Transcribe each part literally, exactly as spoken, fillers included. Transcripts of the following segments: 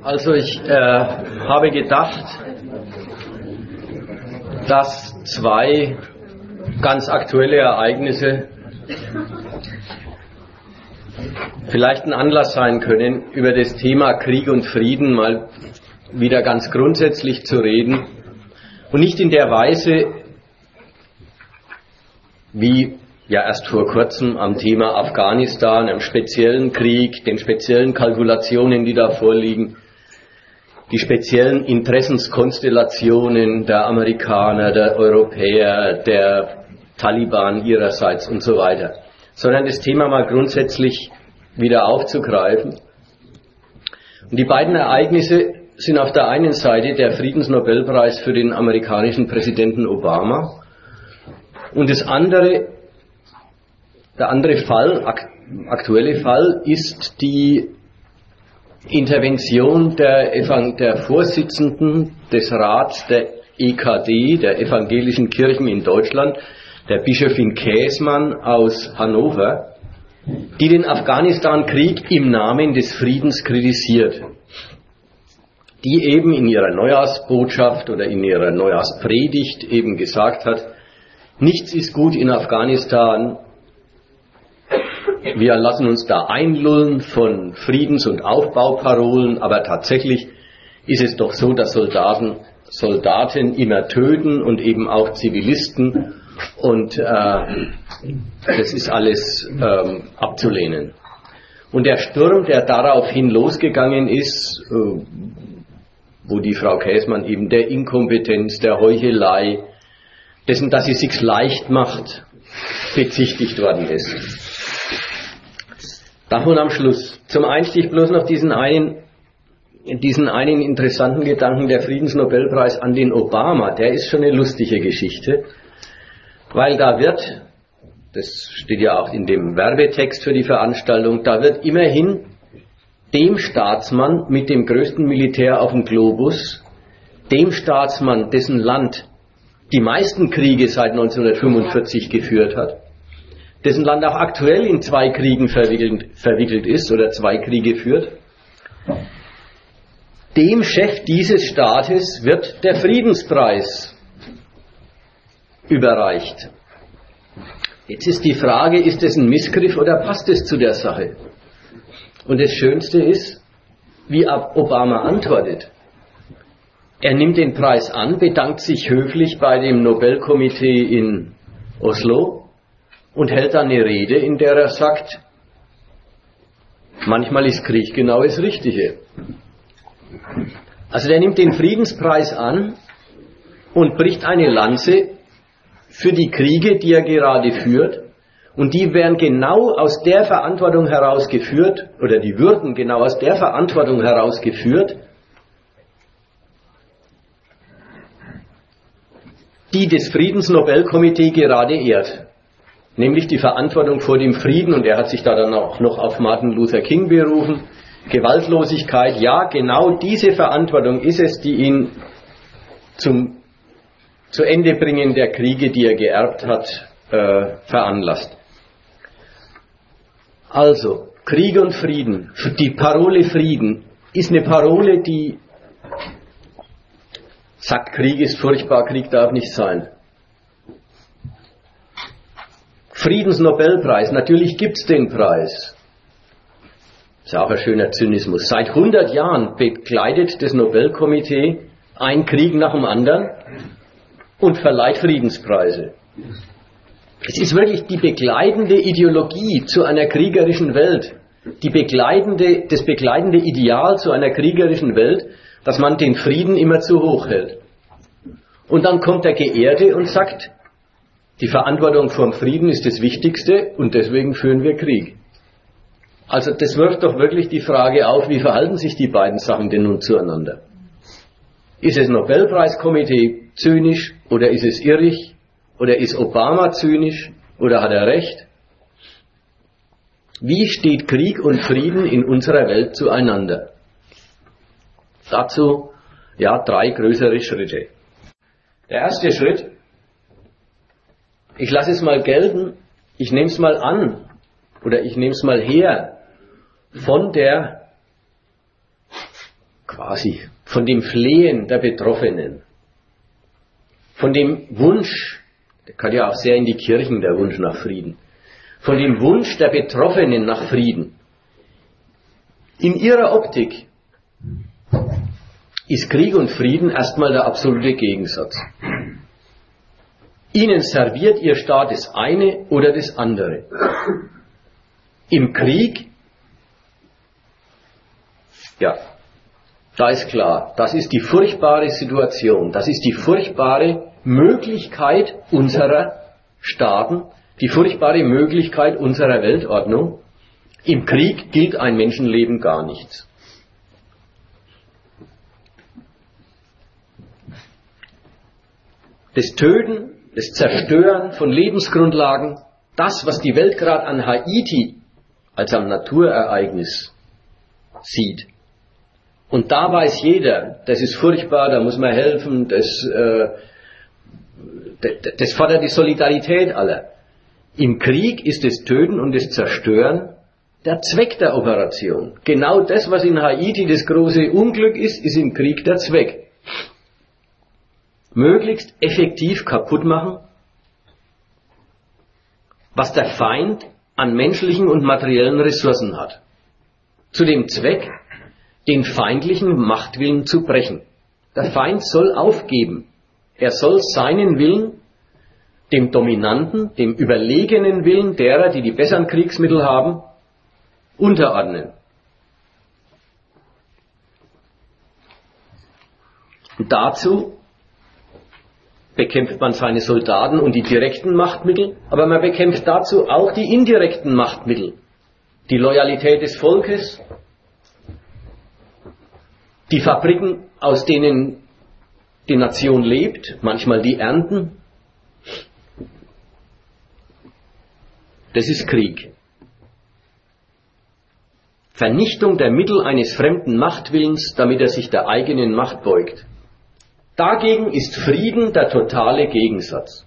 Also ich äh, habe gedacht, dass zwei ganz aktuelle Ereignisse vielleicht ein Anlass sein können, über das Thema Krieg und Frieden mal wieder ganz grundsätzlich zu reden und nicht in der Weise, wie ja erst vor kurzem am Thema Afghanistan, einem speziellen Krieg, den speziellen Kalkulationen, die da vorliegen, die speziellen Interessenskonstellationen der Amerikaner, der Europäer, der Taliban ihrerseits und so weiter, sondern das Thema mal grundsätzlich wieder aufzugreifen. Und die beiden Ereignisse sind auf der einen Seite der Friedensnobelpreis für den amerikanischen Präsidenten Obama und das andere, der andere Fall, aktuelle Fall, ist die Intervention der, der Vorsitzenden des Rats der E K D, der evangelischen Kirchen in Deutschland, der Bischöfin Käßmann aus Hannover, die den Afghanistan-Krieg im Namen des Friedens kritisiert, die eben in ihrer Neujahrsbotschaft oder in ihrer Neujahrspredigt eben gesagt hat, nichts ist gut in Afghanistan, wir lassen uns da einlullen von Friedens- und Aufbauparolen, aber tatsächlich ist es doch so, dass Soldaten, Soldaten immer töten und eben auch Zivilisten und äh, das ist alles ähm, abzulehnen. Und der Sturm, der daraufhin losgegangen ist, äh, wo die Frau Käßmann eben der Inkompetenz, der Heuchelei, dessen, dass sie sich's leicht macht, bezichtigt worden ist. Davon am Schluss. Zum Einstieg bloß noch diesen einen, diesen einen interessanten Gedanken, der Friedensnobelpreis an den Obama, der ist schon eine lustige Geschichte, weil da wird, das steht ja auch in dem Werbetext für die Veranstaltung, da wird immerhin dem Staatsmann mit dem größten Militär auf dem Globus, dem Staatsmann, dessen Land die meisten Kriege seit neunzehnhundertfünfundvierzig geführt hat, dessen Land auch aktuell in zwei Kriegen verwickelt, verwickelt ist oder zwei Kriege führt, dem Chef dieses Staates wird der Friedenspreis überreicht. Jetzt ist die Frage, ist es ein Missgriff oder passt es zu der Sache? Und das Schönste ist, wie Obama antwortet. Er nimmt den Preis an, bedankt sich höflich bei dem Nobelkomitee in Oslo und hält dann eine Rede, in der er sagt, manchmal ist Krieg genau das Richtige. Also der nimmt den Friedenspreis an und bricht eine Lanze für die Kriege, die er gerade führt, und die werden genau aus der Verantwortung herausgeführt, oder die würden genau aus der Verantwortung herausgeführt, die das Friedensnobelkomitee gerade ehrt. Nämlich die Verantwortung vor dem Frieden, und er hat sich da dann auch noch auf Martin Luther King berufen, Gewaltlosigkeit, ja, genau diese Verantwortung ist es, die ihn zum zu Ende bringen der Kriege, die er geerbt hat, äh, veranlasst. Also, Krieg und Frieden, die Parole Frieden ist eine Parole, die sagt, Krieg ist furchtbar, Krieg darf nicht sein. Friedensnobelpreis, natürlich gibt's den Preis. Ist auch ein schöner Zynismus. Seit hundert Jahren begleitet das Nobelkomitee einen Krieg nach dem anderen und verleiht Friedenspreise. Es ist wirklich die begleitende Ideologie zu einer kriegerischen Welt, die begleitende, das begleitende Ideal zu einer kriegerischen Welt, dass man den Frieden immer zu hoch hält. Und dann kommt der Geehrte und sagt, die Verantwortung vom Frieden ist das Wichtigste und deswegen führen wir Krieg. Also das wirft doch wirklich die Frage auf, wie verhalten sich die beiden Sachen denn nun zueinander? Ist es Nobelpreiskomitee zynisch oder ist es irrig? Oder ist Obama zynisch oder hat er recht? Wie steht Krieg und Frieden in unserer Welt zueinander? Dazu ja drei größere Schritte. Der erste Schritt, ich lasse es mal gelten, ich nehme es mal an oder ich nehme es mal her von der quasi von dem Flehen der Betroffenen, von dem Wunsch, der kann ja auch sehr in die Kirchen, der Wunsch nach Frieden, von dem Wunsch der Betroffenen nach Frieden. In ihrer Optik ist Krieg und Frieden erstmal der absolute Gegensatz. Ihnen serviert Ihr Staat das eine oder das andere. Im Krieg, ja, da ist klar, das ist die furchtbare Situation, das ist die furchtbare Möglichkeit unserer Staaten, die furchtbare Möglichkeit unserer Weltordnung. Im Krieg gilt ein Menschenleben gar nichts. Das Töten, das Zerstören von Lebensgrundlagen, das, was die Welt gerade an Haiti als am Naturereignis sieht. Und da weiß jeder, das ist furchtbar, da muss man helfen, das, äh, das, das fordert die Solidarität aller. Im Krieg ist das Töten und das Zerstören der Zweck der Operation. Genau das, was in Haiti das große Unglück ist, ist im Krieg der Zweck. Möglichst effektiv kaputt machen, was der Feind an menschlichen und materiellen Ressourcen hat. Zu dem Zweck, den feindlichen Machtwillen zu brechen. Der Feind soll aufgeben. Er soll seinen Willen dem dominanten, dem überlegenen Willen derer, die die besseren Kriegsmittel haben, unterordnen. Und dazu bekämpft man seine Soldaten und die direkten Machtmittel, aber man bekämpft dazu auch die indirekten Machtmittel. Die Loyalität des Volkes, die Fabriken, aus denen die Nation lebt, manchmal die Ernten. Das ist Krieg. Vernichtung der Mittel eines fremden Machtwillens, damit er sich der eigenen Macht beugt. Dagegen ist Frieden der totale Gegensatz.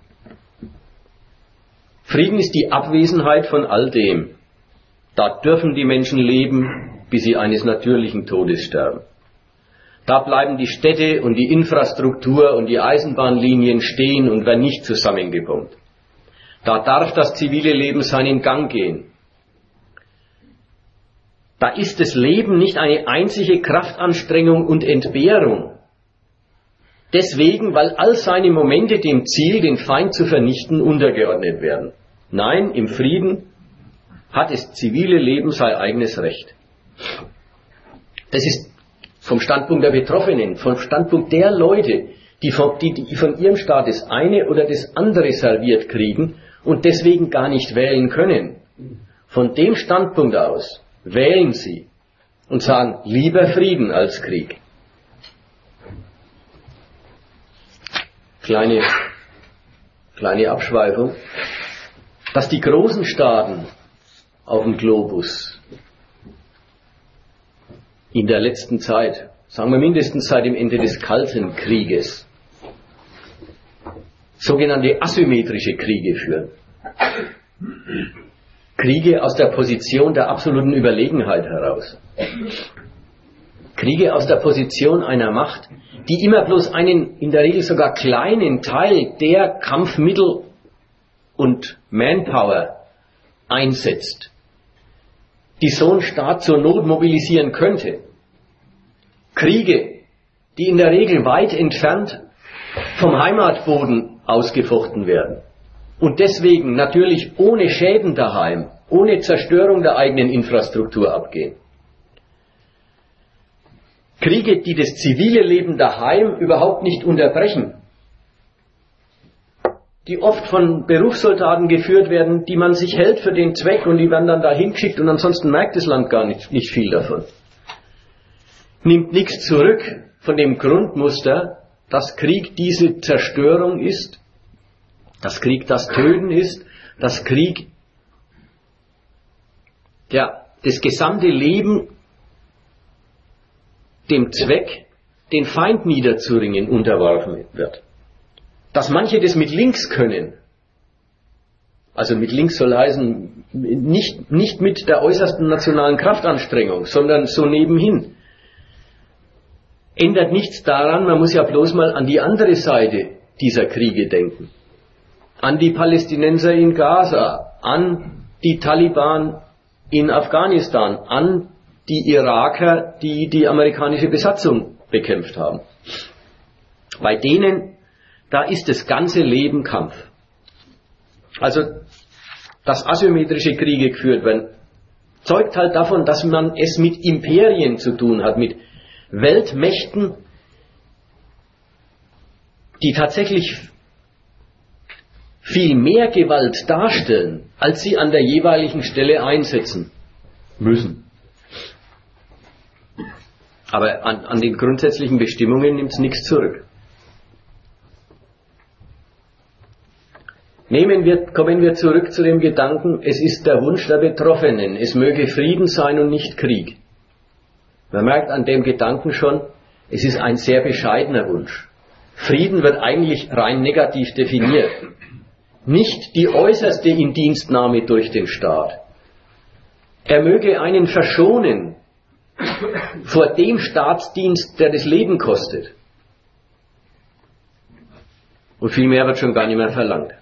Frieden ist die Abwesenheit von all dem. Da dürfen die Menschen leben, bis sie eines natürlichen Todes sterben. Da bleiben die Städte und die Infrastruktur und die Eisenbahnlinien stehen und werden nicht zusammengepumpt. Da darf das zivile Leben seinen Gang gehen. Da ist das Leben nicht eine einzige Kraftanstrengung und Entbehrung. Deswegen, weil all seine Momente dem Ziel, den Feind zu vernichten, untergeordnet werden. Nein, im Frieden hat das zivile Leben sein eigenes Recht. Das ist vom Standpunkt der Betroffenen, vom Standpunkt der Leute, die von, die, die von ihrem Staat das eine oder das andere serviert kriegen und deswegen gar nicht wählen können. Von dem Standpunkt aus wählen sie und sagen, lieber Frieden als Krieg. Kleine, kleine Abschweifung, dass die großen Staaten auf dem Globus in der letzten Zeit, sagen wir mindestens seit dem Ende des Kalten Krieges, sogenannte asymmetrische Kriege führen. Kriege aus der Position der absoluten Überlegenheit heraus. Kriege aus der Position einer Macht, die immer bloß einen, in der Regel sogar kleinen Teil der Kampfmittel und Manpower einsetzt, die so ein Staat zur Not mobilisieren könnte. Kriege, die in der Regel weit entfernt vom Heimatboden ausgefochten werden und deswegen natürlich ohne Schäden daheim, ohne Zerstörung der eigenen Infrastruktur abgehen. Kriege, die das zivile Leben daheim überhaupt nicht unterbrechen, die oft von Berufssoldaten geführt werden, die man sich hält für den Zweck und die werden dann dahin geschickt und ansonsten merkt das Land gar nicht, nicht viel davon. Nimmt nichts zurück von dem Grundmuster, dass Krieg diese Zerstörung ist, dass Krieg das Töten ist, dass Krieg ja, das gesamte Leben dem Zweck, den Feind niederzuringen, unterworfen wird. Dass manche das mit links können, also mit links soll heißen, nicht, nicht mit der äußersten nationalen Kraftanstrengung, sondern so nebenhin. ändert nichts daran, man muss ja bloß mal an die andere Seite dieser Kriege denken. An die Palästinenser in Gaza, an die Taliban in Afghanistan, an die Iraker, die die amerikanische Besatzung bekämpft haben. Bei denen, da ist das ganze Leben Kampf. Also, dass asymmetrische Kriege geführt werden, zeugt halt davon, dass man es mit Imperien zu tun hat, mit Weltmächten, die tatsächlich viel mehr Gewalt darstellen, als sie an der jeweiligen Stelle einsetzen müssen. Aber an, an den grundsätzlichen Bestimmungen nimmt es nichts zurück. Nehmen wir, kommen wir zurück zu dem Gedanken, es ist der Wunsch der Betroffenen, es möge Frieden sein und nicht Krieg. Man merkt an dem Gedanken schon, es ist ein sehr bescheidener Wunsch. Frieden wird eigentlich rein negativ definiert. Nicht die äußerste Indienstnahme durch den Staat. Er möge einen verschonen vor dem Staatsdienst, der das Leben kostet. Und viel mehr wird schon gar nicht mehr verlangt.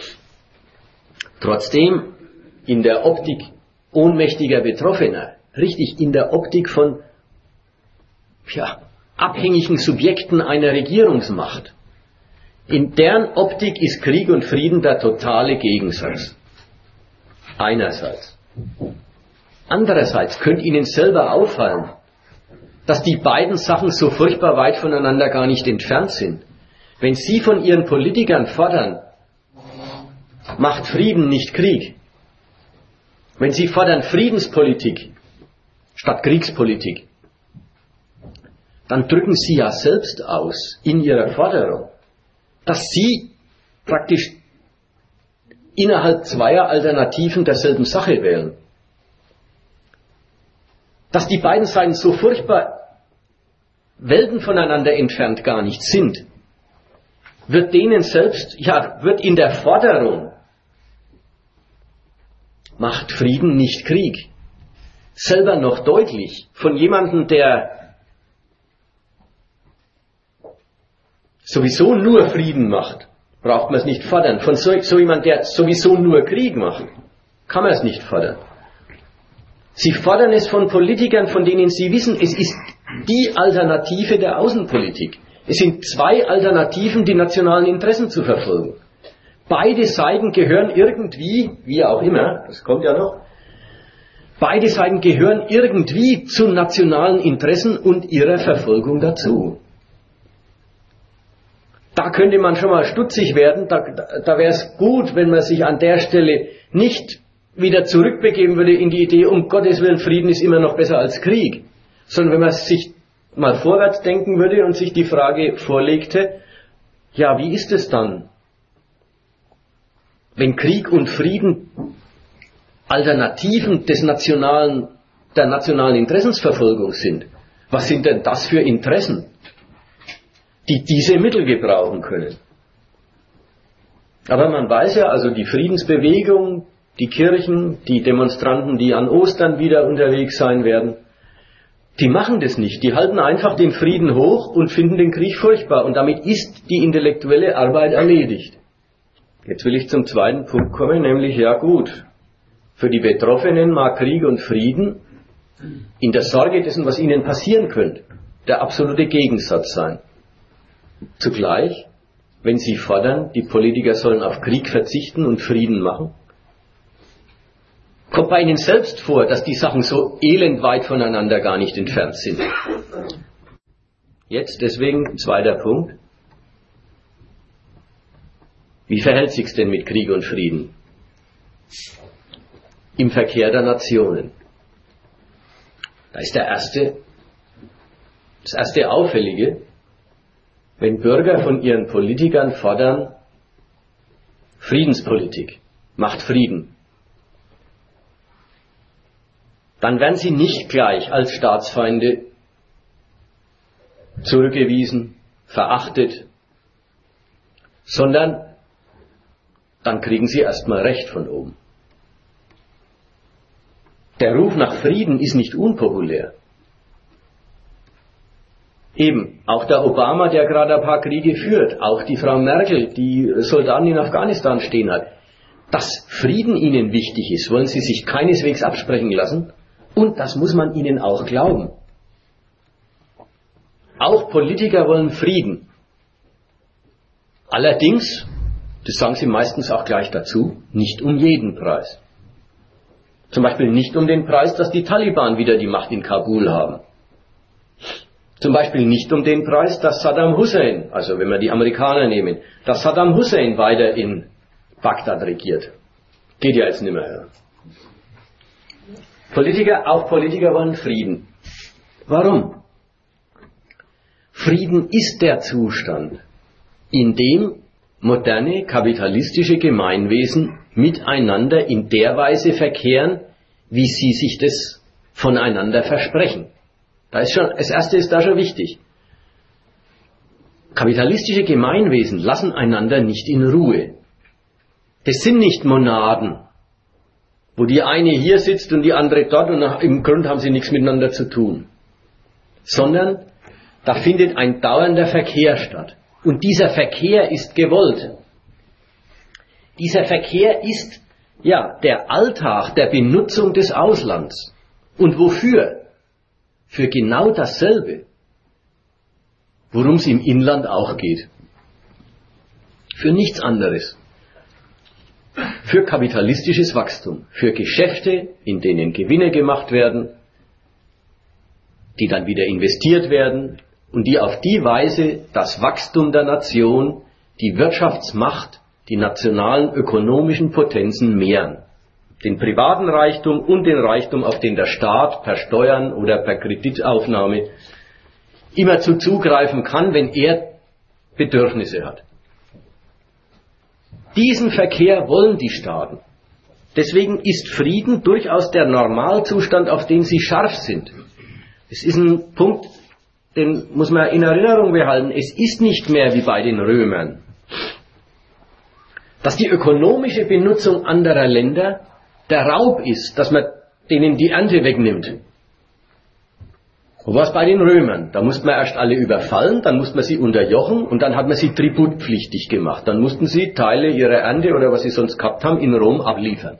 Trotzdem, in der Optik ohnmächtiger Betroffener, richtig in der Optik von ja, abhängigen Subjekten einer Regierungsmacht, in deren Optik ist Krieg und Frieden der totale Gegensatz. Einerseits. Andererseits könnte Ihnen selber auffallen, dass die beiden Sachen so furchtbar weit voneinander gar nicht entfernt sind. Wenn Sie von Ihren Politikern fordern, macht Frieden, nicht Krieg. Wenn Sie fordern Friedenspolitik statt Kriegspolitik, dann drücken Sie ja selbst aus in Ihrer Forderung, dass Sie praktisch innerhalb zweier Alternativen derselben Sache wählen. Dass die beiden Seiten so furchtbar Welten voneinander entfernt gar nicht sind, wird denen selbst, ja, wird in der Forderung, macht Frieden, nicht Krieg, selber noch deutlich von jemandem, der sowieso nur Frieden macht, braucht man es nicht fordern. Von so, so jemand, der sowieso nur Krieg macht, kann man es nicht fordern. Sie fordern es von Politikern, von denen Sie wissen, es ist die Alternative der Außenpolitik. Es sind zwei Alternativen, die nationalen Interessen zu verfolgen. Beide Seiten gehören irgendwie, wie auch immer, das kommt ja noch, beide Seiten gehören irgendwie zu nationalen Interessen und ihrer Verfolgung dazu. Da könnte man schon mal stutzig werden, da, da, da wäre es gut, wenn man sich an der Stelle nicht wieder zurückbegeben würde in die Idee, um Gottes Willen, Frieden ist immer noch besser als Krieg, sondern wenn man sich mal vorwärts denken würde und sich die Frage vorlegte, ja, wie ist es dann, wenn Krieg und Frieden Alternativen des nationalen, der nationalen Interessensverfolgung sind? Was sind denn das für Interessen, die diese Mittel gebrauchen können? Aber man weiß ja, also die Friedensbewegung, die Kirchen, die Demonstranten, die an Ostern wieder unterwegs sein werden, die machen das nicht. Die halten einfach den Frieden hoch und finden den Krieg furchtbar. Und damit ist die intellektuelle Arbeit erledigt. Jetzt will ich zum zweiten Punkt kommen, nämlich, ja gut, für die Betroffenen mag Krieg und Frieden in der Sorge dessen, was ihnen passieren könnte, der absolute Gegensatz sein. Zugleich, wenn sie fordern, die Politiker sollen auf Krieg verzichten und Frieden machen, kommt bei ihnen selbst vor, dass die Sachen so elendweit voneinander gar nicht entfernt sind. Jetzt deswegen zweiter Punkt. Wie verhält sich's denn mit Krieg und Frieden? Im Verkehr der Nationen. Da ist der erste, das erste Auffällige, wenn Bürger von ihren Politikern fordern, Friedenspolitik, macht Frieden, dann werden sie nicht gleich als Staatsfeinde zurückgewiesen, verachtet, sondern dann kriegen sie erstmal Recht von oben. Der Ruf nach Frieden ist nicht unpopulär. Eben, auch der Obama, der gerade ein paar Kriege führt, auch die Frau Merkel, die Soldaten in Afghanistan stehen hat, dass Frieden ihnen wichtig ist, wollen sie sich keineswegs absprechen lassen, und das muss man ihnen auch glauben. Auch Politiker wollen Frieden. Allerdings, das sagen sie meistens auch gleich dazu, nicht um jeden Preis. Zum Beispiel nicht um den Preis, dass die Taliban wieder die Macht in Kabul haben. Zum Beispiel nicht um den Preis, dass Saddam Hussein, also wenn wir die Amerikaner nehmen, dass Saddam Hussein weiter in Bagdad regiert. Geht ja jetzt nicht mehr. Politiker, auch Politiker wollen Frieden. Warum? Frieden ist der Zustand, in dem moderne kapitalistische Gemeinwesen miteinander in der Weise verkehren, wie sie sich das voneinander versprechen. Da ist schon, das erste ist da schon wichtig. Kapitalistische Gemeinwesen lassen einander nicht in Ruhe. Das sind nicht Monaden, wo die eine hier sitzt und die andere dort und im Grund haben sie nichts miteinander zu tun. Sondern da findet ein dauernder Verkehr statt. Und dieser Verkehr ist gewollt. Dieser Verkehr ist, ja, der Alltag der Benutzung des Auslands. Und wofür? Für genau dasselbe, worum es im Inland auch geht. Für nichts anderes. Für kapitalistisches Wachstum, für Geschäfte, in denen Gewinne gemacht werden, die dann wieder investiert werden und die auf die Weise das Wachstum der Nation, die Wirtschaftsmacht, die nationalen ökonomischen Potenzen mehren. Den privaten Reichtum und den Reichtum, auf den der Staat per Steuern oder per Kreditaufnahme immerzu zugreifen kann, wenn er Bedürfnisse hat. Diesen Verkehr wollen die Staaten. Deswegen ist Frieden durchaus der Normalzustand, auf den sie scharf sind. Es ist ein Punkt, den muss man in Erinnerung behalten. Es ist nicht mehr wie bei den Römern, dass die ökonomische Benutzung anderer Länder der Raub ist, dass man denen die Ernte wegnimmt. Wo war es bei den Römern? Da musste man erst alle überfallen, dann musste man sie unterjochen und dann hat man sie tributpflichtig gemacht. Dann mussten sie Teile ihrer Ernte oder was sie sonst gehabt haben in Rom abliefern.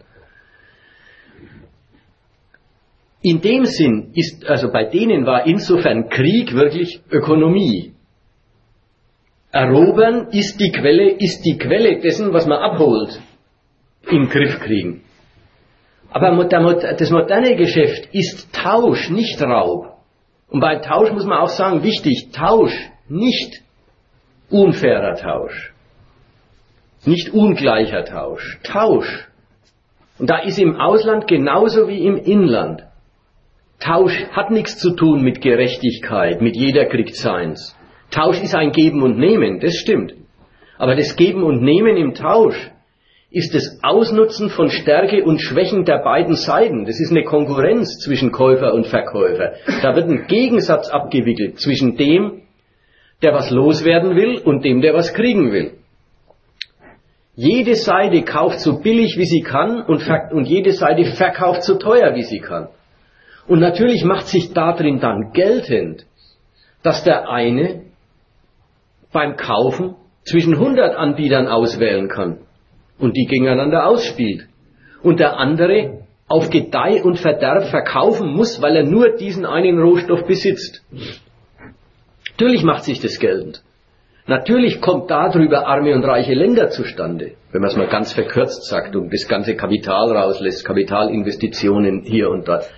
In dem Sinn ist, also bei denen war insofern Krieg wirklich Ökonomie. Erobern ist die Quelle, ist die Quelle dessen, was man abholt, im Griff kriegen. Aber das moderne Geschäft ist Tausch, nicht Raub. Und bei Tausch muss man auch sagen, wichtig, Tausch, nicht unfairer Tausch. Nicht ungleicher Tausch. Tausch. Und da ist im Ausland genauso wie im Inland. Tausch hat nichts zu tun mit Gerechtigkeit, mit jeder kriegt seins. Tausch ist ein Geben und Nehmen, das stimmt. Aber das Geben und Nehmen im Tausch ist das Ausnutzen von Stärke und Schwächen der beiden Seiten. Das ist eine Konkurrenz zwischen Käufer und Verkäufer. Da wird ein Gegensatz abgewickelt zwischen dem, der was loswerden will, und dem, der was kriegen will. Jede Seite kauft so billig, wie sie kann, und, ver- und jede Seite verkauft so teuer, wie sie kann. Und natürlich macht sich darin dann geltend, dass der eine beim Kaufen zwischen hundert Anbietern auswählen kann und die gegeneinander ausspielt. Und der andere auf Gedeih und Verderb verkaufen muss, weil er nur diesen einen Rohstoff besitzt. Natürlich macht sich das geltend. Natürlich kommt darüber arme und reiche Länder zustande, wenn man es mal ganz verkürzt sagt und das ganze Kapital rauslässt, Kapitalinvestitionen hier und dort.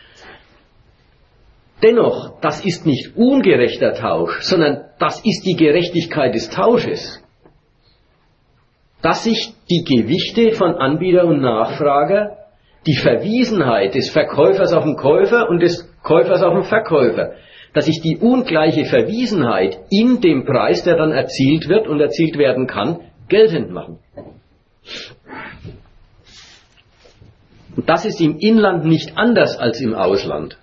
Dennoch, das ist nicht ungerechter Tausch, sondern das ist die Gerechtigkeit des Tausches. Dass sich die Gewichte von Anbieter und Nachfrager, die Verwiesenheit des Verkäufers auf den Käufer und des Käufers auf den Verkäufer, dass sich die ungleiche Verwiesenheit in dem Preis, der dann erzielt wird und erzielt werden kann, geltend machen. Und das ist im Inland nicht anders als im Ausland.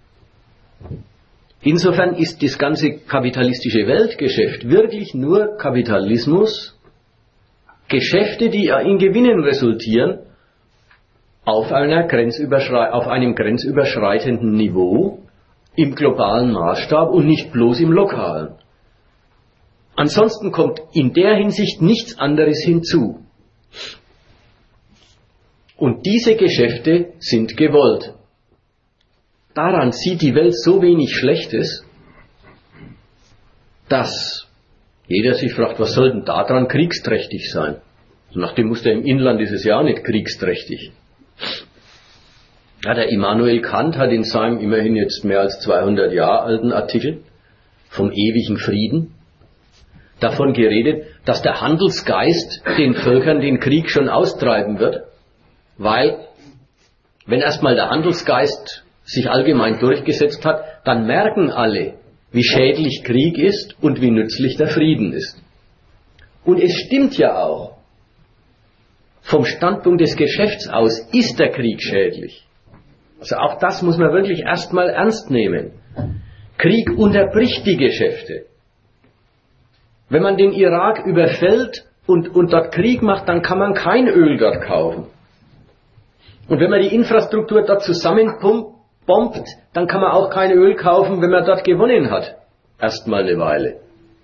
Insofern ist das ganze kapitalistische Weltgeschäft wirklich nur Kapitalismus, Geschäfte, die in Gewinnen resultieren, auf, einer grenzüberschrei- auf einem grenzüberschreitenden Niveau, im globalen Maßstab und nicht bloß im lokalen. Ansonsten kommt in der Hinsicht nichts anderes hinzu. Und diese Geschäfte sind gewollt. Daran sieht die Welt so wenig Schlechtes, dass jeder sich fragt, was soll denn daran kriegsträchtig sein? Nach dem Muster im Inland ist es ja auch nicht kriegsträchtig. Ja, der Immanuel Kant hat in seinem immerhin jetzt mehr als zweihundert Jahre alten Artikel vom ewigen Frieden davon geredet, dass der Handelsgeist den Völkern den Krieg schon austreiben wird, weil wenn erstmal der Handelsgeist sich allgemein durchgesetzt hat, dann merken alle, wie schädlich Krieg ist und wie nützlich der Frieden ist. Und es stimmt ja auch, vom Standpunkt des Geschäfts aus ist der Krieg schädlich. Also auch das muss man wirklich erstmal ernst nehmen. Krieg unterbricht die Geschäfte. Wenn man den Irak überfällt und, und dort Krieg macht, dann kann man kein Öl dort kaufen. Und wenn man die Infrastruktur dort zusammenbombt, dann kann man auch kein Öl kaufen, wenn man dort gewonnen hat. Erstmal eine Weile.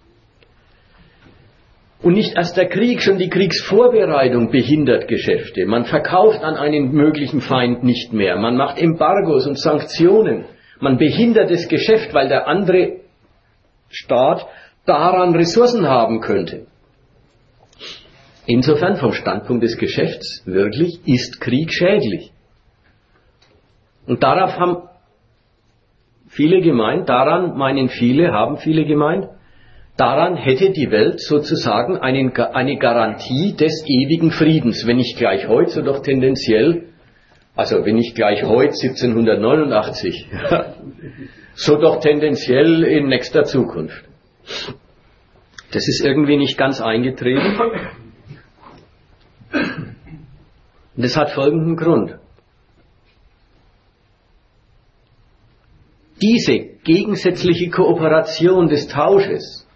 Und nicht erst der Krieg, schon die Kriegsvorbereitung behindert Geschäfte. Man verkauft an einen möglichen Feind nicht mehr. Man macht Embargos und Sanktionen. Man behindert das Geschäft, weil der andere Staat daran Ressourcen haben könnte. Insofern vom Standpunkt des Geschäfts wirklich ist Krieg schädlich. Und darauf haben viele gemeint, daran meinen viele, haben viele gemeint, daran hätte die Welt sozusagen einen, eine Garantie des ewigen Friedens, wenn nicht gleich heute, so doch tendenziell, also wenn nicht gleich heute siebzehnhundertneunundachtzig, so doch tendenziell in nächster Zukunft. Das ist irgendwie nicht ganz eingetreten. Und das hat folgenden Grund. Diese gegensätzliche Kooperation des Tausches,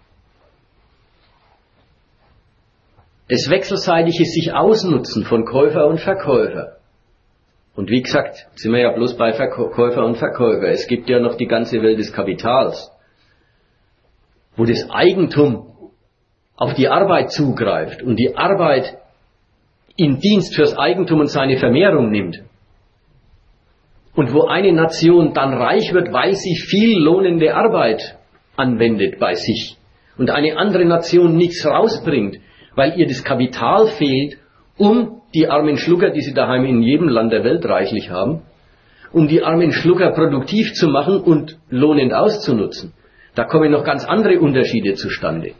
das wechselseitige sich Ausnutzen von Käufer und Verkäufer, und wie gesagt, sind wir ja bloß bei Verkäufer und Verkäufer, es gibt ja noch die ganze Welt des Kapitals, wo das Eigentum auf die Arbeit zugreift und die Arbeit in Dienst fürs Eigentum und seine Vermehrung nimmt. Und wo eine Nation dann reich wird, weil sie viel lohnende Arbeit anwendet bei sich und eine andere Nation nichts rausbringt, weil ihr das Kapital fehlt, um die armen Schlucker, die sie daheim in jedem Land der Welt reichlich haben, um die armen Schlucker produktiv zu machen und lohnend auszunutzen. Da kommen noch ganz andere Unterschiede zustande.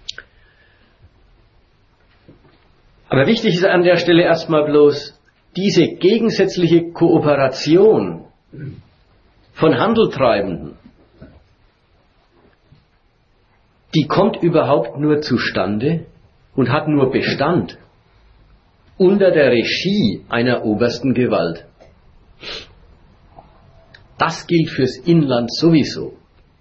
Aber wichtig ist an der Stelle erstmal bloß, diese gegensätzliche Kooperation von Handeltreibenden, die kommt überhaupt nur zustande und hat nur Bestand unter der Regie einer obersten Gewalt. Das gilt fürs Inland sowieso.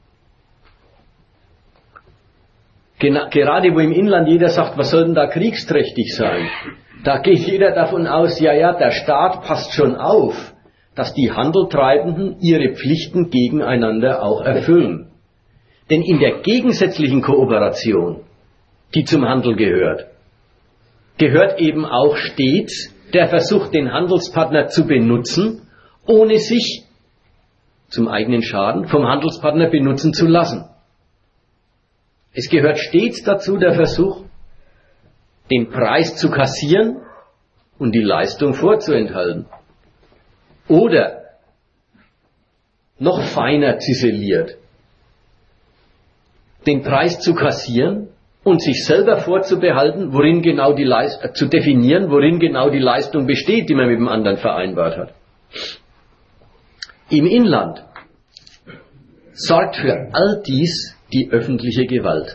Gerade wo im Inland jeder sagt, was soll denn da kriegsträchtig sein? Da geht jeder davon aus, ja, ja, der Staat passt schon auf, dass die Handeltreibenden ihre Pflichten gegeneinander auch erfüllen. Denn in der gegensätzlichen Kooperation, die zum Handel gehört, gehört eben auch stets der Versuch, den Handelspartner zu benutzen, ohne sich zum eigenen Schaden vom Handelspartner benutzen zu lassen. Es gehört stets dazu der Versuch, den Preis zu kassieren und die Leistung vorzuenthalten. Oder noch feiner ziseliert, den Preis zu kassieren und sich selber vorzubehalten, worin genau die Leistung, zu definieren, worin genau die Leistung besteht, die man mit dem anderen vereinbart hat. Im Inland sorgt für all dies die öffentliche Gewalt.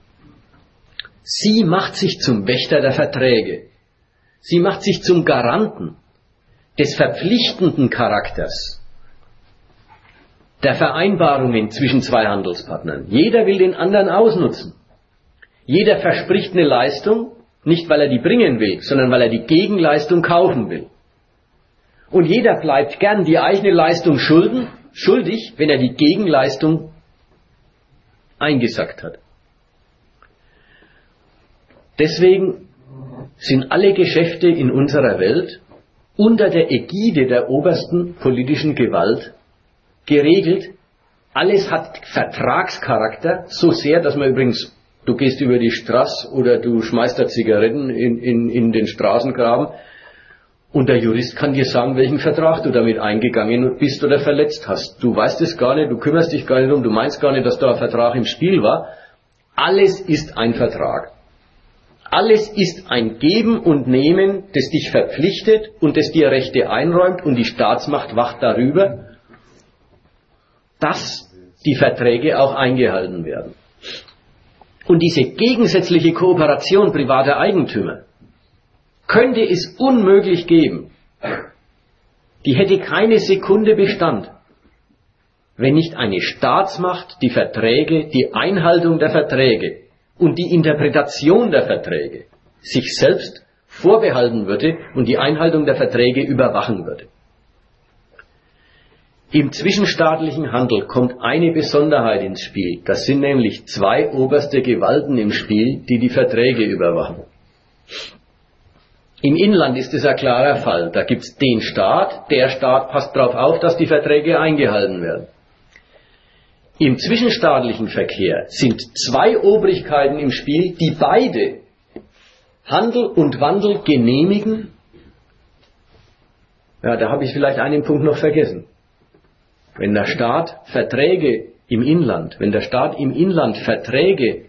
Sie macht sich zum Wächter der Verträge. Sie macht sich zum Garanten des verpflichtenden Charakters der Vereinbarungen zwischen zwei Handelspartnern. Jeder will den anderen ausnutzen. Jeder verspricht eine Leistung, nicht weil er die bringen will, sondern weil er die Gegenleistung kaufen will. Und jeder bleibt gern die eigene Leistung schulden, schuldig, wenn er die Gegenleistung eingesackt hat. Deswegen sind alle Geschäfte in unserer Welt unter der Ägide der obersten politischen Gewalt geregelt. Alles hat Vertragscharakter, so sehr, dass man übrigens, du gehst über die Straße oder du schmeißt da Zigaretten in, in, in den Straßengraben und der Jurist kann dir sagen, welchen Vertrag du damit eingegangen bist oder verletzt hast. Du weißt es gar nicht, du kümmerst dich gar nicht um, du meinst gar nicht, dass da ein Vertrag im Spiel war. Alles ist ein Vertrag. Alles ist ein Geben und Nehmen, das dich verpflichtet und das dir Rechte einräumt, und die Staatsmacht wacht darüber, dass die Verträge auch eingehalten werden. Und diese gegensätzliche Kooperation privater Eigentümer könnte es unmöglich geben. Die hätte keine Sekunde Bestand, wenn nicht eine Staatsmacht die Verträge, die Einhaltung der Verträge und die Interpretation der Verträge sich selbst vorbehalten würde und die Einhaltung der Verträge überwachen würde. Im zwischenstaatlichen Handel kommt eine Besonderheit ins Spiel. Das sind nämlich zwei oberste Gewalten im Spiel, die die Verträge überwachen. Im Inland ist es ein klarer Fall. Da gibt es den Staat, der Staat passt darauf auf, dass die Verträge eingehalten werden. Im zwischenstaatlichen Verkehr sind zwei Obrigkeiten im Spiel, die beide Handel und Wandel genehmigen. Ja, da habe ich vielleicht einen Punkt noch vergessen. Wenn der Staat Verträge im Inland, wenn der Staat im Inland Verträge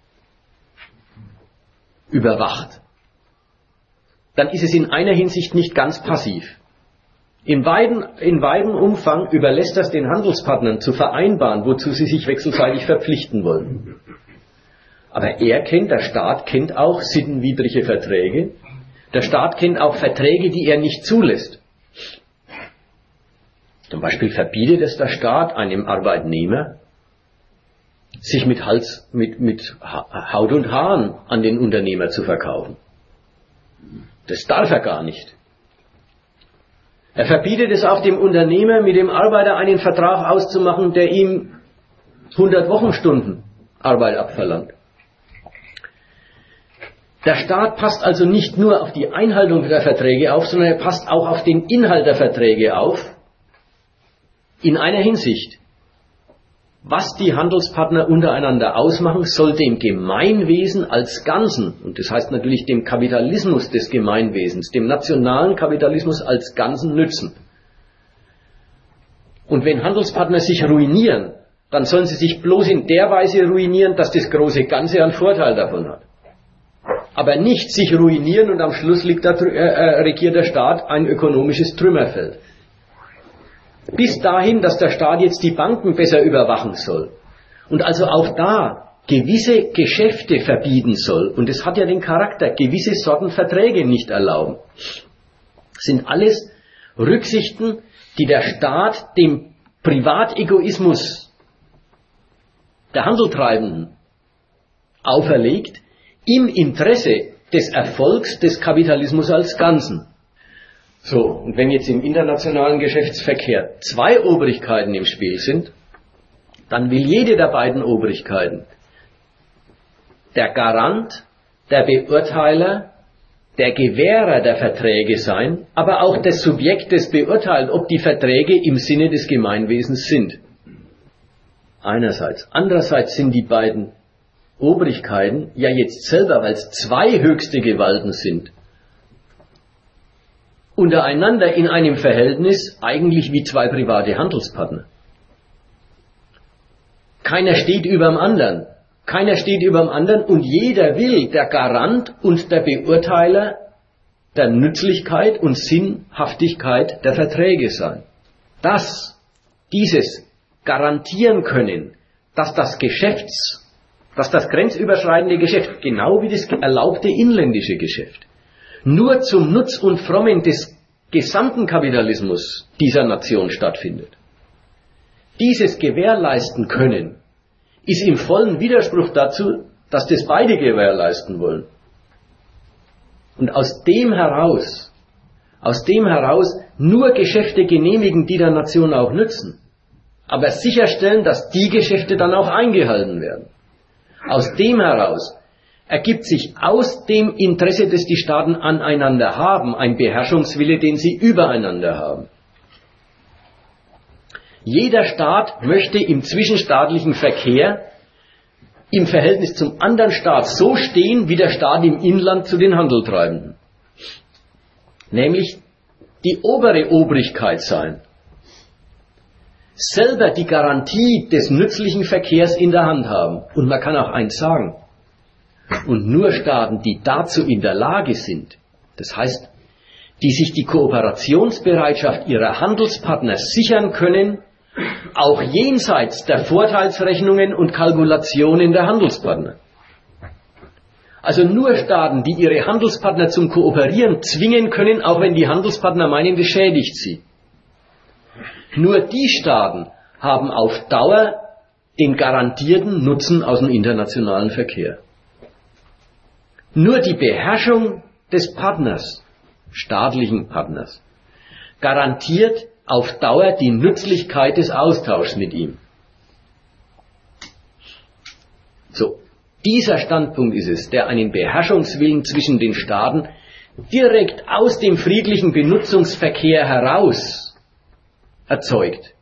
überwacht, dann ist es in einer Hinsicht nicht ganz passiv. In weiten, in weitem Umfang überlässt das den Handelspartnern zu vereinbaren, wozu sie sich wechselseitig verpflichten wollen. Aber er kennt, der Staat kennt auch sittenwidrige Verträge. Der Staat kennt auch Verträge, die er nicht zulässt. Zum Beispiel verbietet es der Staat einem Arbeitnehmer, sich mit Hals, mit, mit Haut und Haaren an den Unternehmer zu verkaufen. Das darf er gar nicht. Er verbietet es auch dem Unternehmer, mit dem Arbeiter einen Vertrag auszumachen, der ihm hundert Wochenstunden Arbeit abverlangt. Der Staat passt also nicht nur auf die Einhaltung der Verträge auf, sondern er passt auch auf den Inhalt der Verträge auf, in einer Hinsicht. Was die Handelspartner untereinander ausmachen, soll dem Gemeinwesen als Ganzen, und das heißt natürlich dem Kapitalismus des Gemeinwesens, dem nationalen Kapitalismus als Ganzen nützen. Und wenn Handelspartner sich ruinieren, dann sollen sie sich bloß in der Weise ruinieren, dass das große Ganze einen Vorteil davon hat. Aber nicht sich ruinieren und am Schluss liegt der, äh, regiert der Staat ein ökonomisches Trümmerfeld. Bis dahin, dass der Staat jetzt die Banken besser überwachen soll und also auch da gewisse Geschäfte verbieten soll, und es hat ja den Charakter, gewisse Sorten Verträge nicht erlauben, sind alles Rücksichten, die der Staat dem Privategoismus der Handeltreibenden auferlegt, im Interesse des Erfolgs des Kapitalismus als Ganzen. So, und wenn jetzt im internationalen Geschäftsverkehr zwei Obrigkeiten im Spiel sind, dann will jede der beiden Obrigkeiten der Garant, der Beurteiler, der Gewährer der Verträge sein, aber auch das Subjekt, das beurteilt, ob die Verträge im Sinne des Gemeinwesens sind. Einerseits. Andererseits sind die beiden Obrigkeiten ja jetzt selber, weil es zwei höchste Gewalten sind, untereinander in einem Verhältnis eigentlich wie zwei private Handelspartner. Keiner steht über dem anderen. Keiner steht über dem anderen und jeder will der Garant und der Beurteiler der Nützlichkeit und Sinnhaftigkeit der Verträge sein. Dass dieses garantieren können, dass das Geschäfts, dass das grenzüberschreitende Geschäft, genau wie das erlaubte inländische Geschäft, nur zum Nutz und Frommen des gesamten Kapitalismus dieser Nation stattfindet. Dieses gewährleisten können, ist im vollen Widerspruch dazu, dass das beide gewährleisten wollen. Und aus dem heraus, aus dem heraus nur Geschäfte genehmigen, die der Nation auch nützen. aber sicherstellen, dass die Geschäfte dann auch eingehalten werden. Aus dem heraus ergibt sich aus dem Interesse, das die Staaten aneinander haben, ein Beherrschungswille, den sie übereinander haben. Jeder Staat möchte im zwischenstaatlichen Verkehr im Verhältnis zum anderen Staat so stehen, wie der Staat im Inland zu den Handeltreibenden. Nämlich die obere Obrigkeit sein. Selber die Garantie des nützlichen Verkehrs in der Hand haben. Und man kann auch eins sagen. Und nur Staaten, die dazu in der Lage sind, das heißt, die sich die Kooperationsbereitschaft ihrer Handelspartner sichern können, auch jenseits der Vorteilsrechnungen und Kalkulationen der Handelspartner. Also nur Staaten, die ihre Handelspartner zum Kooperieren zwingen können, auch wenn die Handelspartner meinen, das schädigt sie. Nur die Staaten haben auf Dauer den garantierten Nutzen aus dem internationalen Verkehr. Nur die Beherrschung des Partners, staatlichen Partners, garantiert auf Dauer die Nützlichkeit des Austauschs mit ihm. So, dieser Standpunkt ist es, der einen Beherrschungswillen zwischen den Staaten direkt aus dem friedlichen Benutzungsverkehr heraus erzeugt.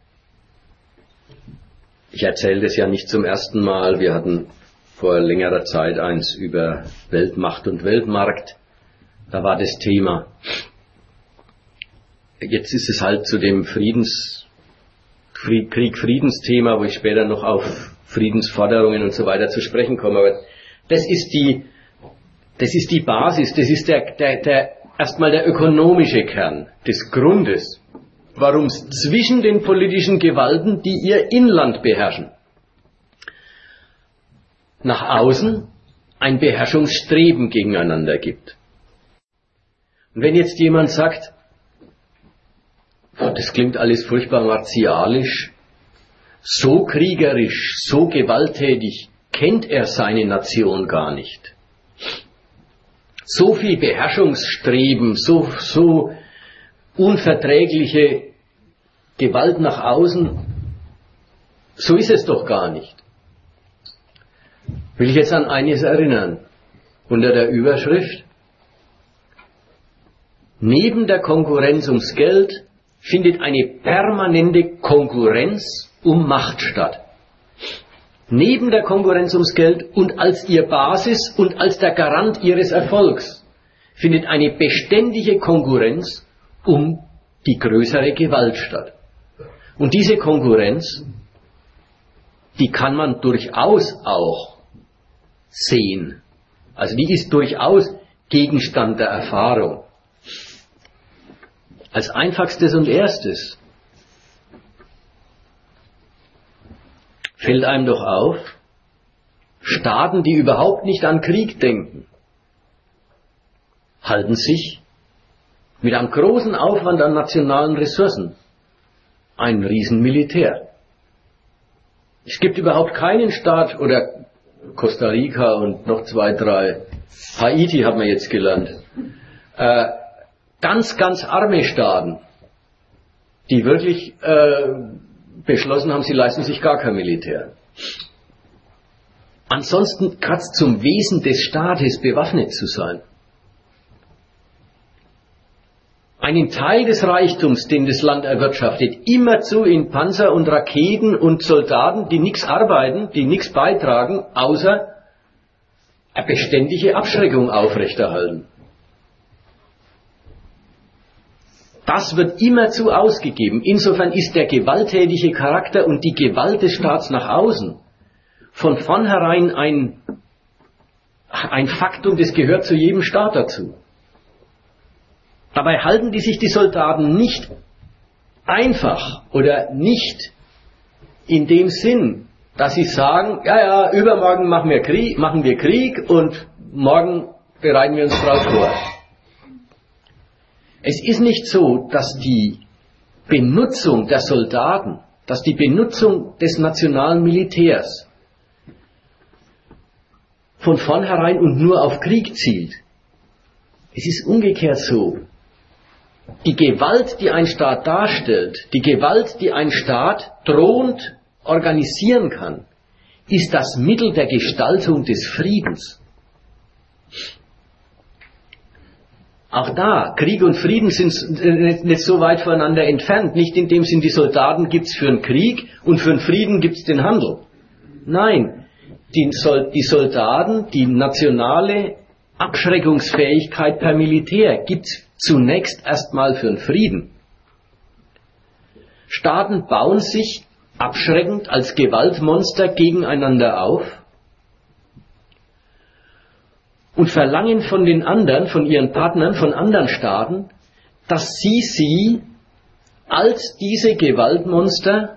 Ich erzähle das ja nicht zum ersten Mal. Wir hatten vor längerer Zeit eins über Weltmacht und Weltmarkt. Da war das Thema. Jetzt ist es halt zu dem Friedens, Krieg-Friedensthema, wo ich später noch auf Friedensforderungen und so weiter zu sprechen komme. Aber das ist die, das ist die Basis, das ist der, der, der, erstmal der ökonomische Kern des Grundes, warum es zwischen den politischen Gewalten, die ihr Inland beherrschen, nach außen ein Beherrschungsstreben gegeneinander gibt. Und wenn jetzt jemand sagt, das klingt alles furchtbar martialisch, so kriegerisch, so gewalttätig kennt er seine Nation gar nicht. So viel Beherrschungsstreben, so, so unverträgliche Gewalt nach außen, so ist es doch gar nicht. Will ich jetzt an eines erinnern, unter der Überschrift: Neben der Konkurrenz ums Geld findet eine permanente Konkurrenz um Macht statt. Neben der Konkurrenz ums Geld und als ihr Basis und als der Garant ihres Erfolgs findet eine beständige Konkurrenz um die größere Gewalt statt. Und diese Konkurrenz, die kann man durchaus auch sehen. Also die ist durchaus Gegenstand der Erfahrung. Als einfachstes und erstes fällt einem doch auf, Staaten, die überhaupt nicht an Krieg denken, halten sich mit einem großen Aufwand an nationalen Ressourcen ein Riesenmilitär. Es gibt überhaupt keinen Staat, oder Costa Rica und noch zwei, drei, Haiti haben wir jetzt gelernt, äh, ganz, ganz arme Staaten, die wirklich äh, beschlossen haben, sie leisten sich gar kein Militär. Ansonsten gehört es zum Wesen des Staates, bewaffnet zu sein. Einen Teil des Reichtums, den das Land erwirtschaftet, immerzu in Panzer und Raketen und Soldaten, die nichts arbeiten, die nichts beitragen, außer eine beständige Abschreckung aufrechterhalten. Das wird immerzu ausgegeben. Insofern ist der gewalttätige Charakter und die Gewalt des Staats nach außen von vornherein ein, ein Faktum, das gehört zu jedem Staat dazu. Dabei halten die sich die Soldaten nicht einfach oder nicht in dem Sinn, dass sie sagen, ja, ja, übermorgen machen wir Krieg, machen wir Krieg und morgen bereiten wir uns drauf vor. Es ist nicht so, dass die Benutzung der Soldaten, dass die Benutzung des nationalen Militärs von vornherein und nur auf Krieg zielt. Es ist umgekehrt so, die Gewalt, die ein Staat darstellt, die Gewalt, die ein Staat drohend organisieren kann, ist das Mittel der Gestaltung des Friedens. Auch da, Krieg und Frieden sind nicht so weit voneinander entfernt. Nicht in dem Sinn, die Soldaten gibt's für den Krieg und für den Frieden gibt's den Handel. Nein, die, Sol- die Soldaten, die nationale Abschreckungsfähigkeit per Militär gibt's zunächst erstmal für den Frieden. Staaten bauen sich abschreckend als Gewaltmonster gegeneinander auf und verlangen von den anderen, von ihren Partnern, von anderen Staaten, dass sie sie als diese Gewaltmonster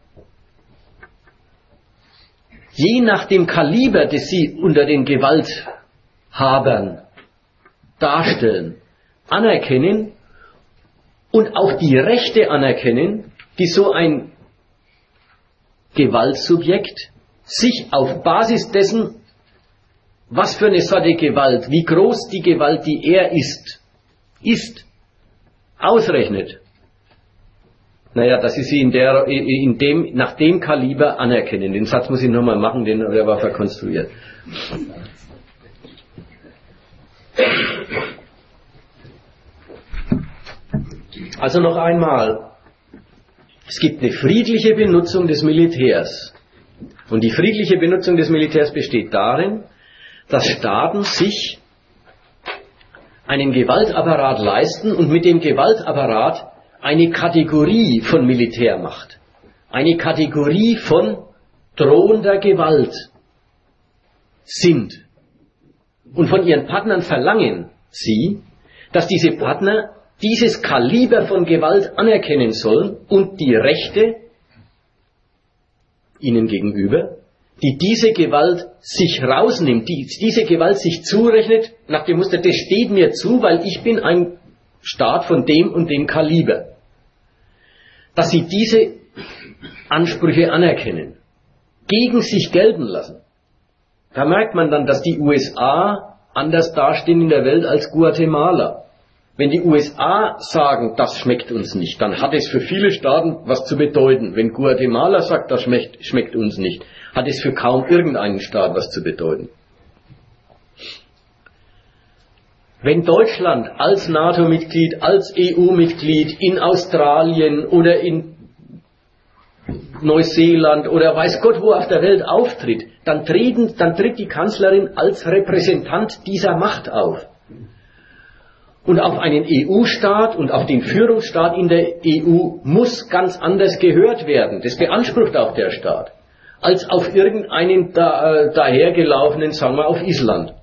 je nach dem Kaliber, das sie unter den Gewalthabern darstellen, anerkennen und auch die Rechte anerkennen, die so ein Gewaltsubjekt sich auf Basis dessen, was für eine Sorte Gewalt, wie groß die Gewalt, die er ist, ist, ausrechnet. Naja, dass sie sie in der, in dem, nach dem Kaliber anerkennen. Den Satz muss ich nochmal machen, den, der war verkonstruiert. Also noch einmal. Es gibt eine friedliche Benutzung des Militärs. Und die friedliche Benutzung des Militärs besteht darin, dass Staaten sich einen Gewaltapparat leisten und mit dem Gewaltapparat eine Kategorie von Militärmacht, eine Kategorie von drohender Gewalt sind. Und von ihren Partnern verlangen sie, dass diese Partner dieses Kaliber von Gewalt anerkennen sollen und die Rechte ihnen gegenüber, die diese Gewalt sich rausnimmt, die diese Gewalt sich zurechnet, nach dem Muster, das steht mir zu, weil ich bin ein Staat von dem und dem Kaliber. Dass sie diese Ansprüche anerkennen, gegen sich gelten lassen. Da merkt man dann, dass die U S A anders dastehen in der Welt als Guatemala. Wenn die U S A sagen, das schmeckt uns nicht, dann hat es für viele Staaten was zu bedeuten. Wenn Guatemala sagt, das schmeckt, schmeckt uns nicht, hat es für kaum irgendeinen Staat was zu bedeuten. Wenn Deutschland als NATO-Mitglied, als E U-Mitglied in Australien oder in Neuseeland oder weiß Gott wo auf der Welt auftritt, dann, treten, dann tritt die Kanzlerin als Repräsentant dieser Macht auf. Und auf einen E U-Staat und auf den Führungsstaat in der E U muss ganz anders gehört werden. Das beansprucht auch der Staat. Als auf irgendeinen da, äh, dahergelaufenen, sagen wir, auf Island.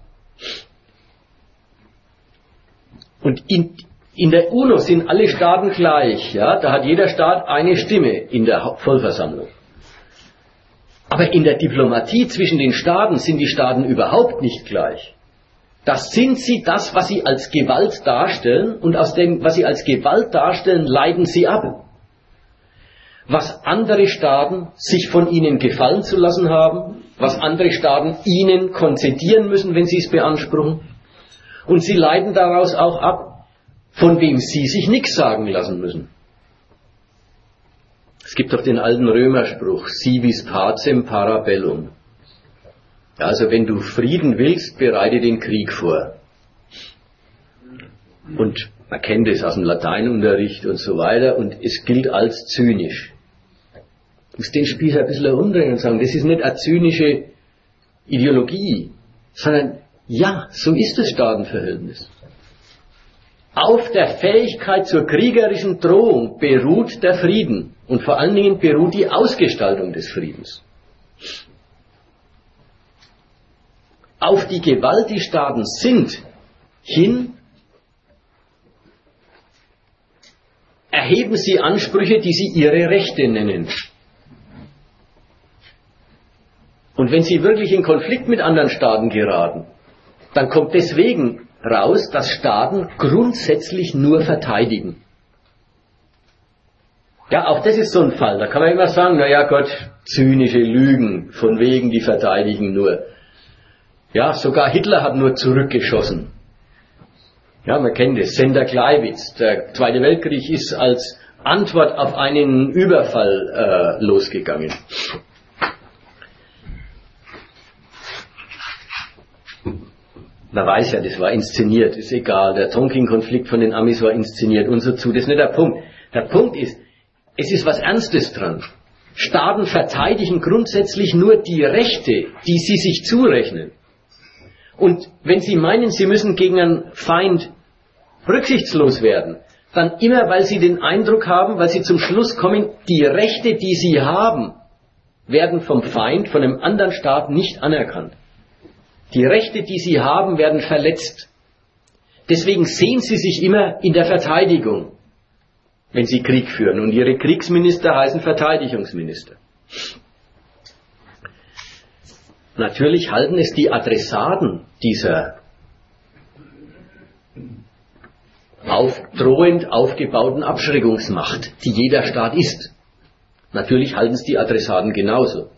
Und in, in der UNO sind alle Staaten gleich. Ja? Da hat jeder Staat eine Stimme in der Vollversammlung. Aber in der Diplomatie zwischen den Staaten sind die Staaten überhaupt nicht gleich. Das sind sie, das, was sie als Gewalt darstellen, und aus dem, was sie als Gewalt darstellen, leiten sie ab. Was andere Staaten sich von ihnen gefallen zu lassen haben, was andere Staaten ihnen konzedieren müssen, wenn sie es beanspruchen. Und sie leiten daraus auch ab, von wem sie sich nichts sagen lassen müssen. Es gibt doch den alten Römerspruch, si vis pacem para bellum. Also wenn du Frieden willst, bereite den Krieg vor. Und man kennt es aus dem Lateinunterricht und so weiter, und es gilt als zynisch. Du musst den Spieß ein bisschen umdrehen und sagen, das ist nicht eine zynische Ideologie, sondern ja, so ist das Staatenverhältnis. Auf der Fähigkeit zur kriegerischen Drohung beruht der Frieden und vor allen Dingen beruht die Ausgestaltung des Friedens. Auf die Gewalt, die Staaten sind, hin erheben sie Ansprüche, die sie ihre Rechte nennen. Und wenn sie wirklich in Konflikt mit anderen Staaten geraten, dann kommt deswegen raus, dass Staaten grundsätzlich nur verteidigen. Ja, auch das ist so ein Fall. Da kann man immer sagen, na ja Gott, zynische Lügen, von wegen die verteidigen nur. Ja, sogar Hitler hat nur zurückgeschossen. Ja, man kennt es, Sender Gleiwitz. Der Zweite Weltkrieg ist als Antwort auf einen Überfall äh, losgegangen. Man weiß ja, das war inszeniert, ist egal. Der Tonkin-Konflikt von den Amis war inszeniert und so zu. Das ist nicht der Punkt. Der Punkt ist, es ist was Ernstes dran. Staaten verteidigen grundsätzlich nur die Rechte, die sie sich zurechnen. Und wenn sie meinen, sie müssen gegen einen Feind rücksichtslos werden, dann immer, weil sie den Eindruck haben, weil sie zum Schluss kommen, die Rechte, die sie haben, werden vom Feind, von einem anderen Staat nicht anerkannt. Die Rechte, die sie haben, werden verletzt. Deswegen sehen sie sich immer in der Verteidigung, wenn sie Krieg führen. Und ihre Kriegsminister heißen Verteidigungsminister. Natürlich halten es die Adressaten dieser auf, drohend aufgebauten Abschreckungsmacht, die jeder Staat ist. Natürlich halten es die Adressaten genauso.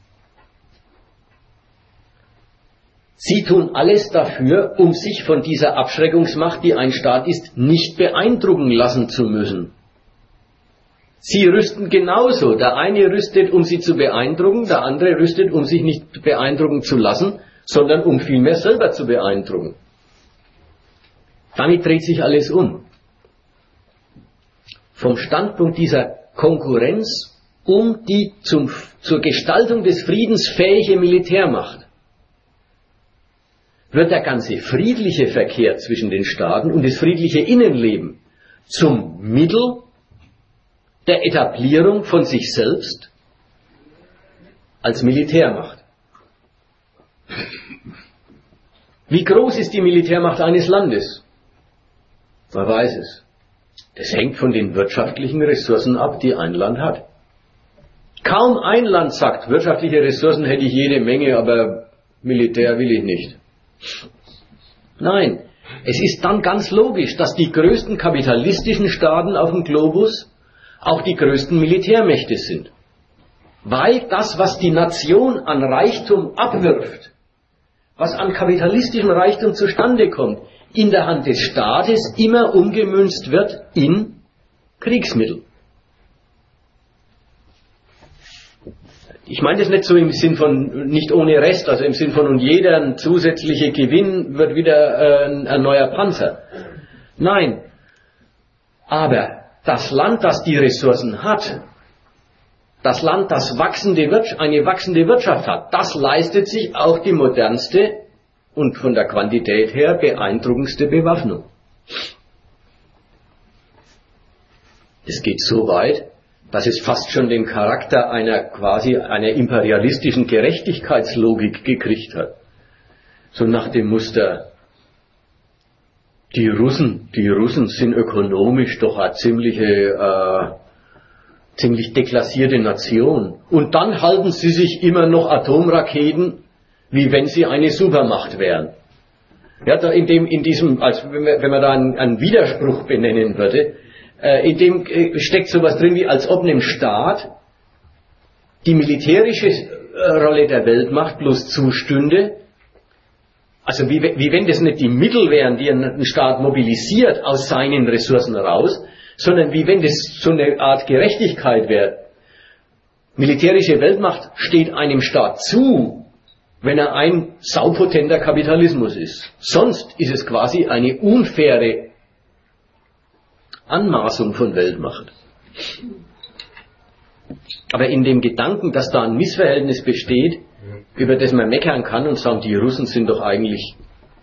Sie tun alles dafür, um sich von dieser Abschreckungsmacht, die ein Staat ist, nicht beeindrucken lassen zu müssen. Sie rüsten genauso. Der eine rüstet, um sie zu beeindrucken, der andere rüstet, um sich nicht beeindrucken zu lassen, sondern um vielmehr selber zu beeindrucken. Damit dreht sich alles um. Vom Standpunkt dieser Konkurrenz um die zum, zur Gestaltung des Friedens fähige Militärmacht wird der ganze friedliche Verkehr zwischen den Staaten und das friedliche Innenleben zum Mittel der Etablierung von sich selbst als Militärmacht. Wie groß ist die Militärmacht eines Landes? Man weiß es. Das hängt von den wirtschaftlichen Ressourcen ab, die ein Land hat. Kaum ein Land sagt, wirtschaftliche Ressourcen hätte ich jede Menge, aber Militär will ich nicht. Nein, es ist dann ganz logisch, dass die größten kapitalistischen Staaten auf dem Globus auch die größten Militärmächte sind. Weil das, was die Nation an Reichtum abwirft, was an kapitalistischem Reichtum zustande kommt, in der Hand des Staates immer umgemünzt wird in Kriegsmittel. Ich meine das nicht so im Sinn von nicht ohne Rest, also im Sinn von und jeder zusätzliche Gewinn wird wieder äh, ein, ein neuer Panzer. Nein, aber das Land, das die Ressourcen hat, das Land, das wachsende Wirtschaft, eine wachsende Wirtschaft hat, das leistet sich auch die modernste und von der Quantität her beeindruckendste Bewaffnung. Es geht so weit, dass es fast schon den Charakter einer quasi einer imperialistischen Gerechtigkeitslogik gekriegt hat. So nach dem Muster, die Russen, die Russen sind ökonomisch doch eine ziemliche, äh, ziemlich deklassierte Nation. Und dann halten sie sich immer noch Atomraketen, wie wenn sie eine Supermacht wären. Ja, da in dem, in diesem, als wenn man, wenn man da einen, einen Widerspruch benennen würde, in dem steckt sowas drin, wie als ob einem Staat die militärische Rolle der Weltmacht bloß zustünde, also wie, wie wenn das nicht die Mittel wären, die ein Staat mobilisiert aus seinen Ressourcen raus, sondern wie wenn das so eine Art Gerechtigkeit wäre. Militärische Weltmacht steht einem Staat zu, wenn er ein saupotenter Kapitalismus ist. Sonst ist es quasi eine unfaire Anmaßung von Weltmacht. Aber in dem Gedanken, dass da ein Missverhältnis besteht, über das man meckern kann und sagen, die Russen sind doch eigentlich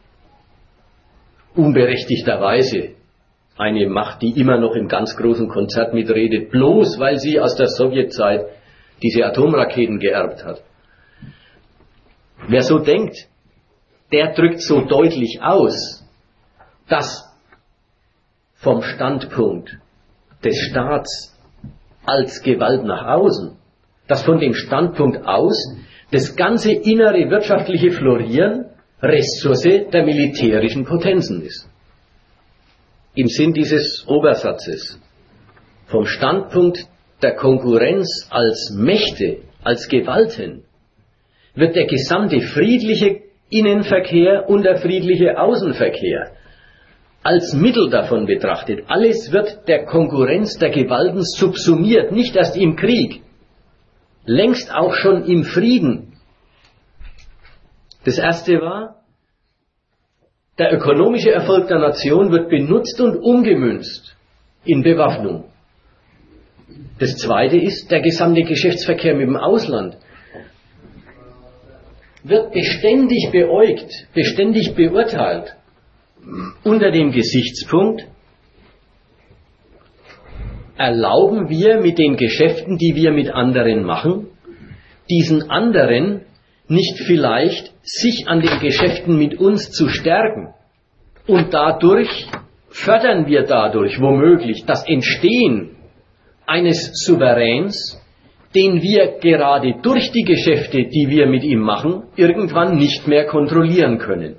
unberechtigterweise eine Macht, die immer noch im ganz großen Konzert mitredet, bloß weil sie aus der Sowjetzeit diese Atomraketen geerbt hat. Wer so denkt, der drückt so deutlich aus, dass vom Standpunkt des Staats als Gewalt nach außen, dass von dem Standpunkt aus das ganze innere wirtschaftliche Florieren Ressource der militärischen Potenzen ist. Im Sinn dieses Obersatzes. Vom Standpunkt der Konkurrenz als Mächte, als Gewalten, wird der gesamte friedliche Innenverkehr und der friedliche Außenverkehr als Mittel davon betrachtet. Alles wird der Konkurrenz der Gewalten subsumiert, nicht erst im Krieg, längst auch schon im Frieden. Das erste war, der ökonomische Erfolg der Nation wird benutzt und umgemünzt in Bewaffnung. Das zweite ist, der gesamte Geschäftsverkehr mit dem Ausland wird beständig beäugt, beständig beurteilt, unter dem Gesichtspunkt, erlauben wir mit den Geschäften, die wir mit anderen machen, diesen anderen nicht vielleicht sich an den Geschäften mit uns zu stärken. Und dadurch fördern wir dadurch womöglich das Entstehen eines Souveräns, den wir gerade durch die Geschäfte, die wir mit ihm machen, irgendwann nicht mehr kontrollieren können.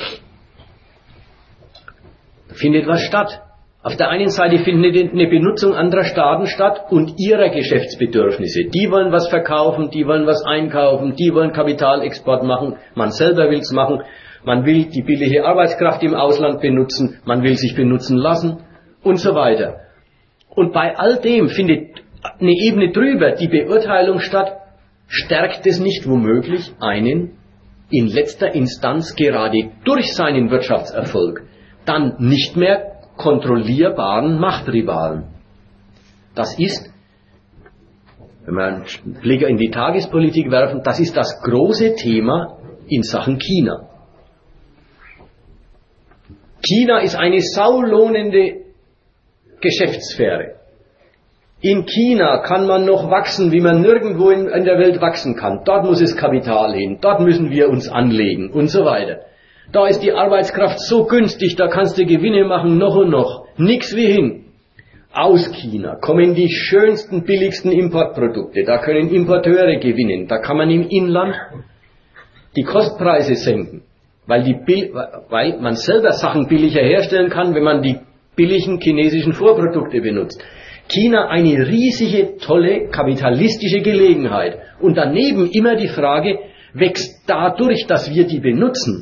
Da findet was statt. Auf der einen Seite findet eine Benutzung anderer Staaten statt und ihrer Geschäftsbedürfnisse. Die wollen was verkaufen, die wollen was einkaufen, die wollen Kapitalexport machen, man selber will es machen, man will die billige Arbeitskraft im Ausland benutzen, man will sich benutzen lassen und so weiter. Und bei all dem findet eine Ebene drüber die Beurteilung statt, stärkt es nicht womöglich einen in letzter Instanz gerade durch seinen Wirtschaftserfolg dann nicht mehr kontrollierbaren Machtrivalen. Das ist, wenn wir einen Blick in die Tagespolitik werfen, das ist das große Thema in Sachen China. China ist eine saulohnende Geschäftssphäre. In China kann man noch wachsen, wie man nirgendwo in, in der Welt wachsen kann. Dort muss es Kapital hin, dort müssen wir uns anlegen und so weiter. Da ist die Arbeitskraft so günstig, da kannst du Gewinne machen, noch und noch. Nix wie hin. Aus China kommen die schönsten, billigsten Importprodukte. Da können Importeure gewinnen. Da kann man im Inland die Kostpreise senken, weil, die, weil man selber Sachen billiger herstellen kann, wenn man die billigen chinesischen Vorprodukte benutzt. China eine riesige, tolle, kapitalistische Gelegenheit. Und daneben immer die Frage, wächst dadurch, dass wir die benutzen,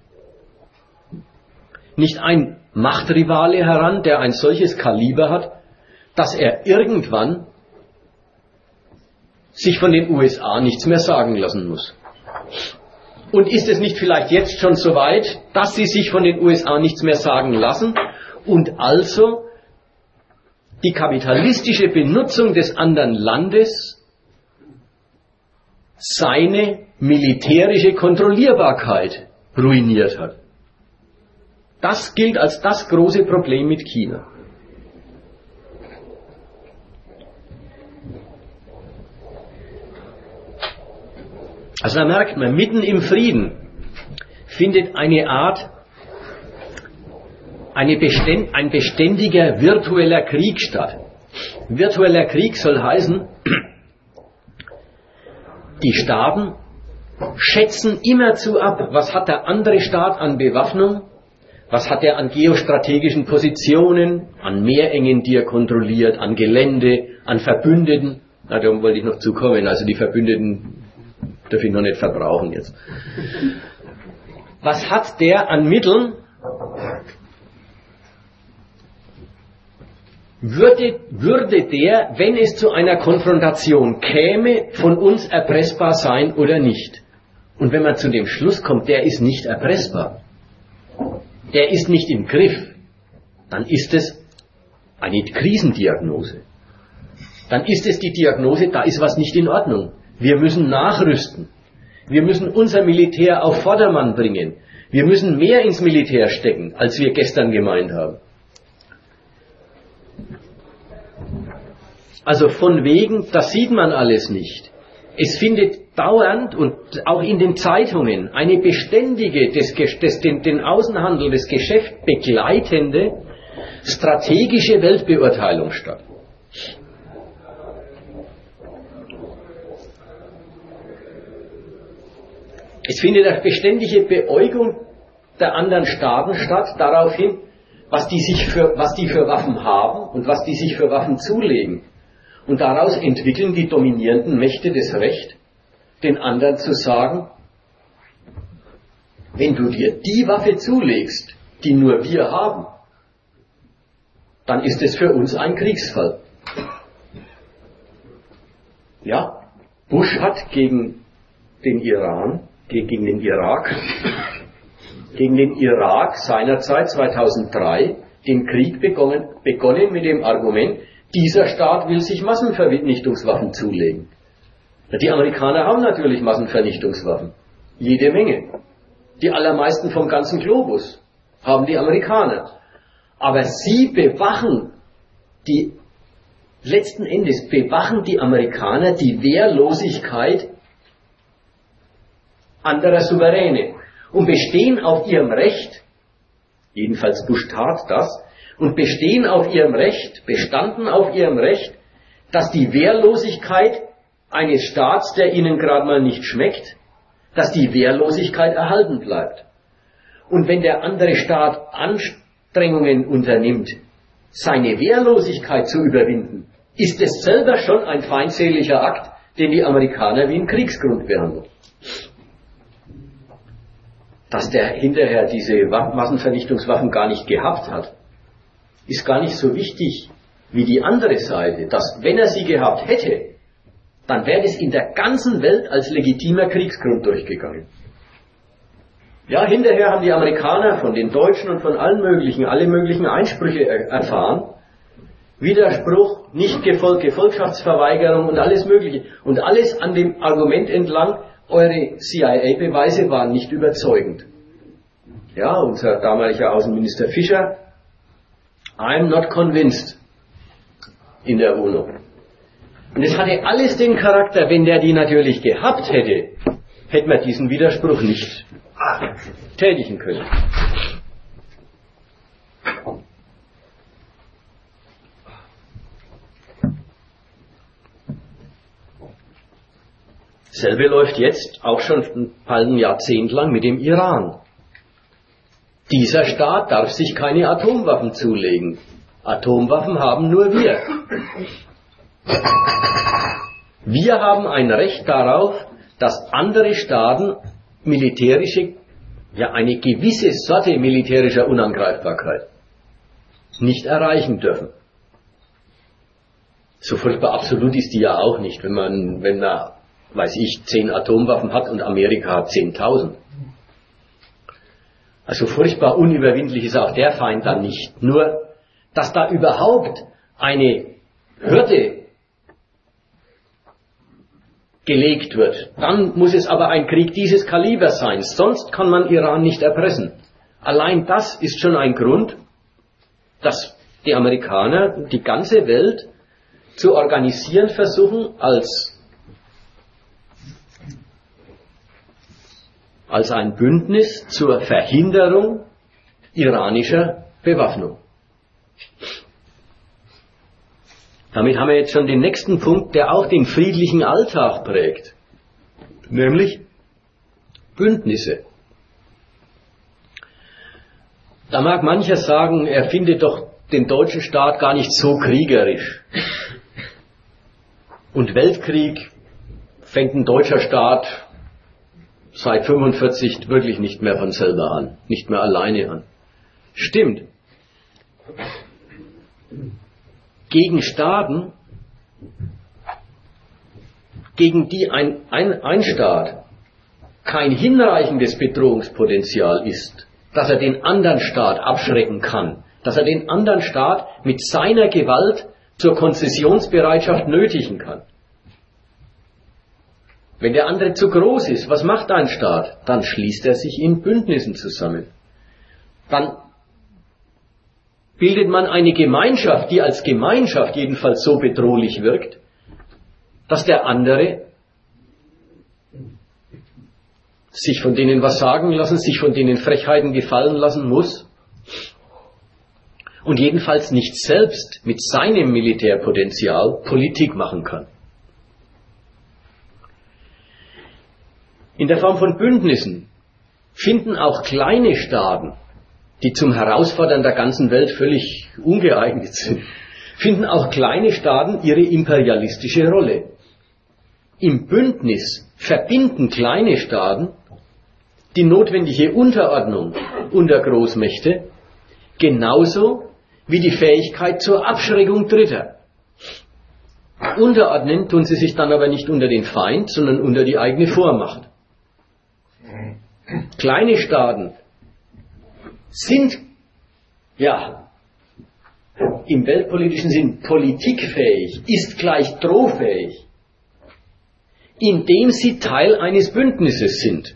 nicht ein Machtrivale heran, der ein solches Kaliber hat, dass er irgendwann sich von den U S A nichts mehr sagen lassen muss. Und ist es nicht vielleicht jetzt schon so weit, dass sie sich von den U S A nichts mehr sagen lassen und also die kapitalistische Benutzung des anderen Landes seine militärische Kontrollierbarkeit ruiniert hat? Das gilt als das große Problem mit China. Also da merkt man, mitten im Frieden findet eine Art, eine beständ, ein beständiger virtueller Krieg statt. Virtueller Krieg soll heißen, die Staaten schätzen immerzu ab, was hat der andere Staat an Bewaffnung, was hat er an geostrategischen Positionen, an Meerengen, die er kontrolliert, an Gelände, an Verbündeten. Na, da wollte ich noch zukommen, also die Verbündeten darf ich noch nicht verbrauchen jetzt. Was hat der an Mitteln? Würde, würde der, wenn es zu einer Konfrontation käme, von uns erpressbar sein oder nicht? Und wenn man zu dem Schluss kommt, der ist nicht erpressbar, der ist nicht im Griff, dann ist es eine Krisendiagnose. Dann ist es die Diagnose, da ist was nicht in Ordnung. Wir müssen nachrüsten. Wir müssen unser Militär auf Vordermann bringen. Wir müssen mehr ins Militär stecken, als wir gestern gemeint haben. Also von wegen, das sieht man alles nicht. Es findet dauernd und auch in den Zeitungen eine beständige, des, des, den, den Außenhandel, das Geschäft begleitende, strategische Weltbeurteilung statt. Es findet eine beständige Beäugung der anderen Staaten statt, daraufhin, was die, sich für, was die für Waffen haben und was die sich für Waffen zulegen. Und daraus entwickeln die dominierenden Mächte das Recht, den anderen zu sagen, wenn du dir die Waffe zulegst, die nur wir haben, dann ist es für uns ein Kriegsfall. Ja, Bush hat gegen den Iran, gegen den Irak, gegen den Irak seinerzeit zweitausenddrei den Krieg begonnen, begonnen mit dem Argument, dieser Staat will sich Massenvernichtungswaffen zulegen. Die Amerikaner haben natürlich Massenvernichtungswaffen. Jede Menge. Die allermeisten vom ganzen Globus haben die Amerikaner. Aber sie bewachen, die, letzten Endes bewachen die Amerikaner die Wehrlosigkeit anderer Souveräne und bestehen auf ihrem Recht, jedenfalls Bush tat das, und bestehen auf ihrem Recht, bestanden auf ihrem Recht, dass die Wehrlosigkeit eines Staats, der ihnen gerade mal nicht schmeckt, dass die Wehrlosigkeit erhalten bleibt. Und wenn der andere Staat Anstrengungen unternimmt, seine Wehrlosigkeit zu überwinden, ist es selber schon ein feindseliger Akt, den die Amerikaner wie einen Kriegsgrund behandeln. Dass der hinterher diese Massenvernichtungswaffen gar nicht gehabt hat, ist gar nicht so wichtig wie die andere Seite, dass wenn er sie gehabt hätte, dann wäre es in der ganzen Welt als legitimer Kriegsgrund durchgegangen. Ja, hinterher haben die Amerikaner von den Deutschen und von allen möglichen, alle möglichen Einsprüche er- erfahren, Widerspruch, Nichtgefolg, Gefolgschaftsverweigerung und alles Mögliche. Und alles an dem Argument entlang, eure C I A-Beweise waren nicht überzeugend. Ja, unser damaliger Außenminister Fischer, I'm not convinced, in der UNO. Und es hatte alles den Charakter, wenn der die natürlich gehabt hätte, hätte man diesen Widerspruch nicht tätigen können. Selbe läuft jetzt auch schon ein halben Jahrzehnt lang mit dem Iran. Dieser Staat darf sich keine Atomwaffen zulegen. Atomwaffen haben nur wir. Wir haben ein Recht darauf, dass andere Staaten militärische, ja eine gewisse Sorte militärischer Unangreifbarkeit nicht erreichen dürfen. So furchtbar absolut ist die ja auch nicht, wenn man, wenn man, weiß ich, zehn Atomwaffen hat und Amerika hat zehntausend. Also furchtbar unüberwindlich ist auch der Feind dann nicht. Nur, dass da überhaupt eine Hürde gelegt wird, dann muss es aber ein Krieg dieses Kalibers sein, sonst kann man Iran nicht erpressen. Allein das ist schon ein Grund, dass die Amerikaner die ganze Welt zu organisieren versuchen als, als ein Bündnis zur Verhinderung iranischer Bewaffnung. Damit haben wir jetzt schon den nächsten Punkt, der auch den friedlichen Alltag prägt, nämlich Bündnisse. Da mag mancher sagen, er findet doch den deutschen Staat gar nicht so kriegerisch. Und Weltkrieg fängt ein deutscher Staat seit fünfundvierzig wirklich nicht mehr von selber an, nicht mehr alleine an. Stimmt. Gegen Staaten, gegen die ein, ein, ein Staat kein hinreichendes Bedrohungspotenzial ist, dass er den anderen Staat abschrecken kann, dass er den anderen Staat mit seiner Gewalt zur Konzessionsbereitschaft nötigen kann. Wenn der andere zu groß ist, was macht ein Staat? Dann schließt er sich in Bündnissen zusammen. Dann bildet man eine Gemeinschaft, die als Gemeinschaft jedenfalls so bedrohlich wirkt, dass der andere sich von denen was sagen lassen, sich von denen Frechheiten gefallen lassen muss und jedenfalls nicht selbst mit seinem Militärpotenzial Politik machen kann. In der Form von Bündnissen finden auch kleine Staaten, die zum Herausfordern der ganzen Welt völlig ungeeignet sind, finden auch kleine Staaten ihre imperialistische Rolle. Im Bündnis verbinden kleine Staaten die notwendige Unterordnung unter Großmächte genauso wie die Fähigkeit zur Abschreckung Dritter. Unterordnen tun sie sich dann aber nicht unter den Feind, sondern unter die eigene Vormacht. Kleine Staaten sind, ja, im weltpolitischen Sinn politikfähig, ist gleich drohfähig, indem sie Teil eines Bündnisses sind.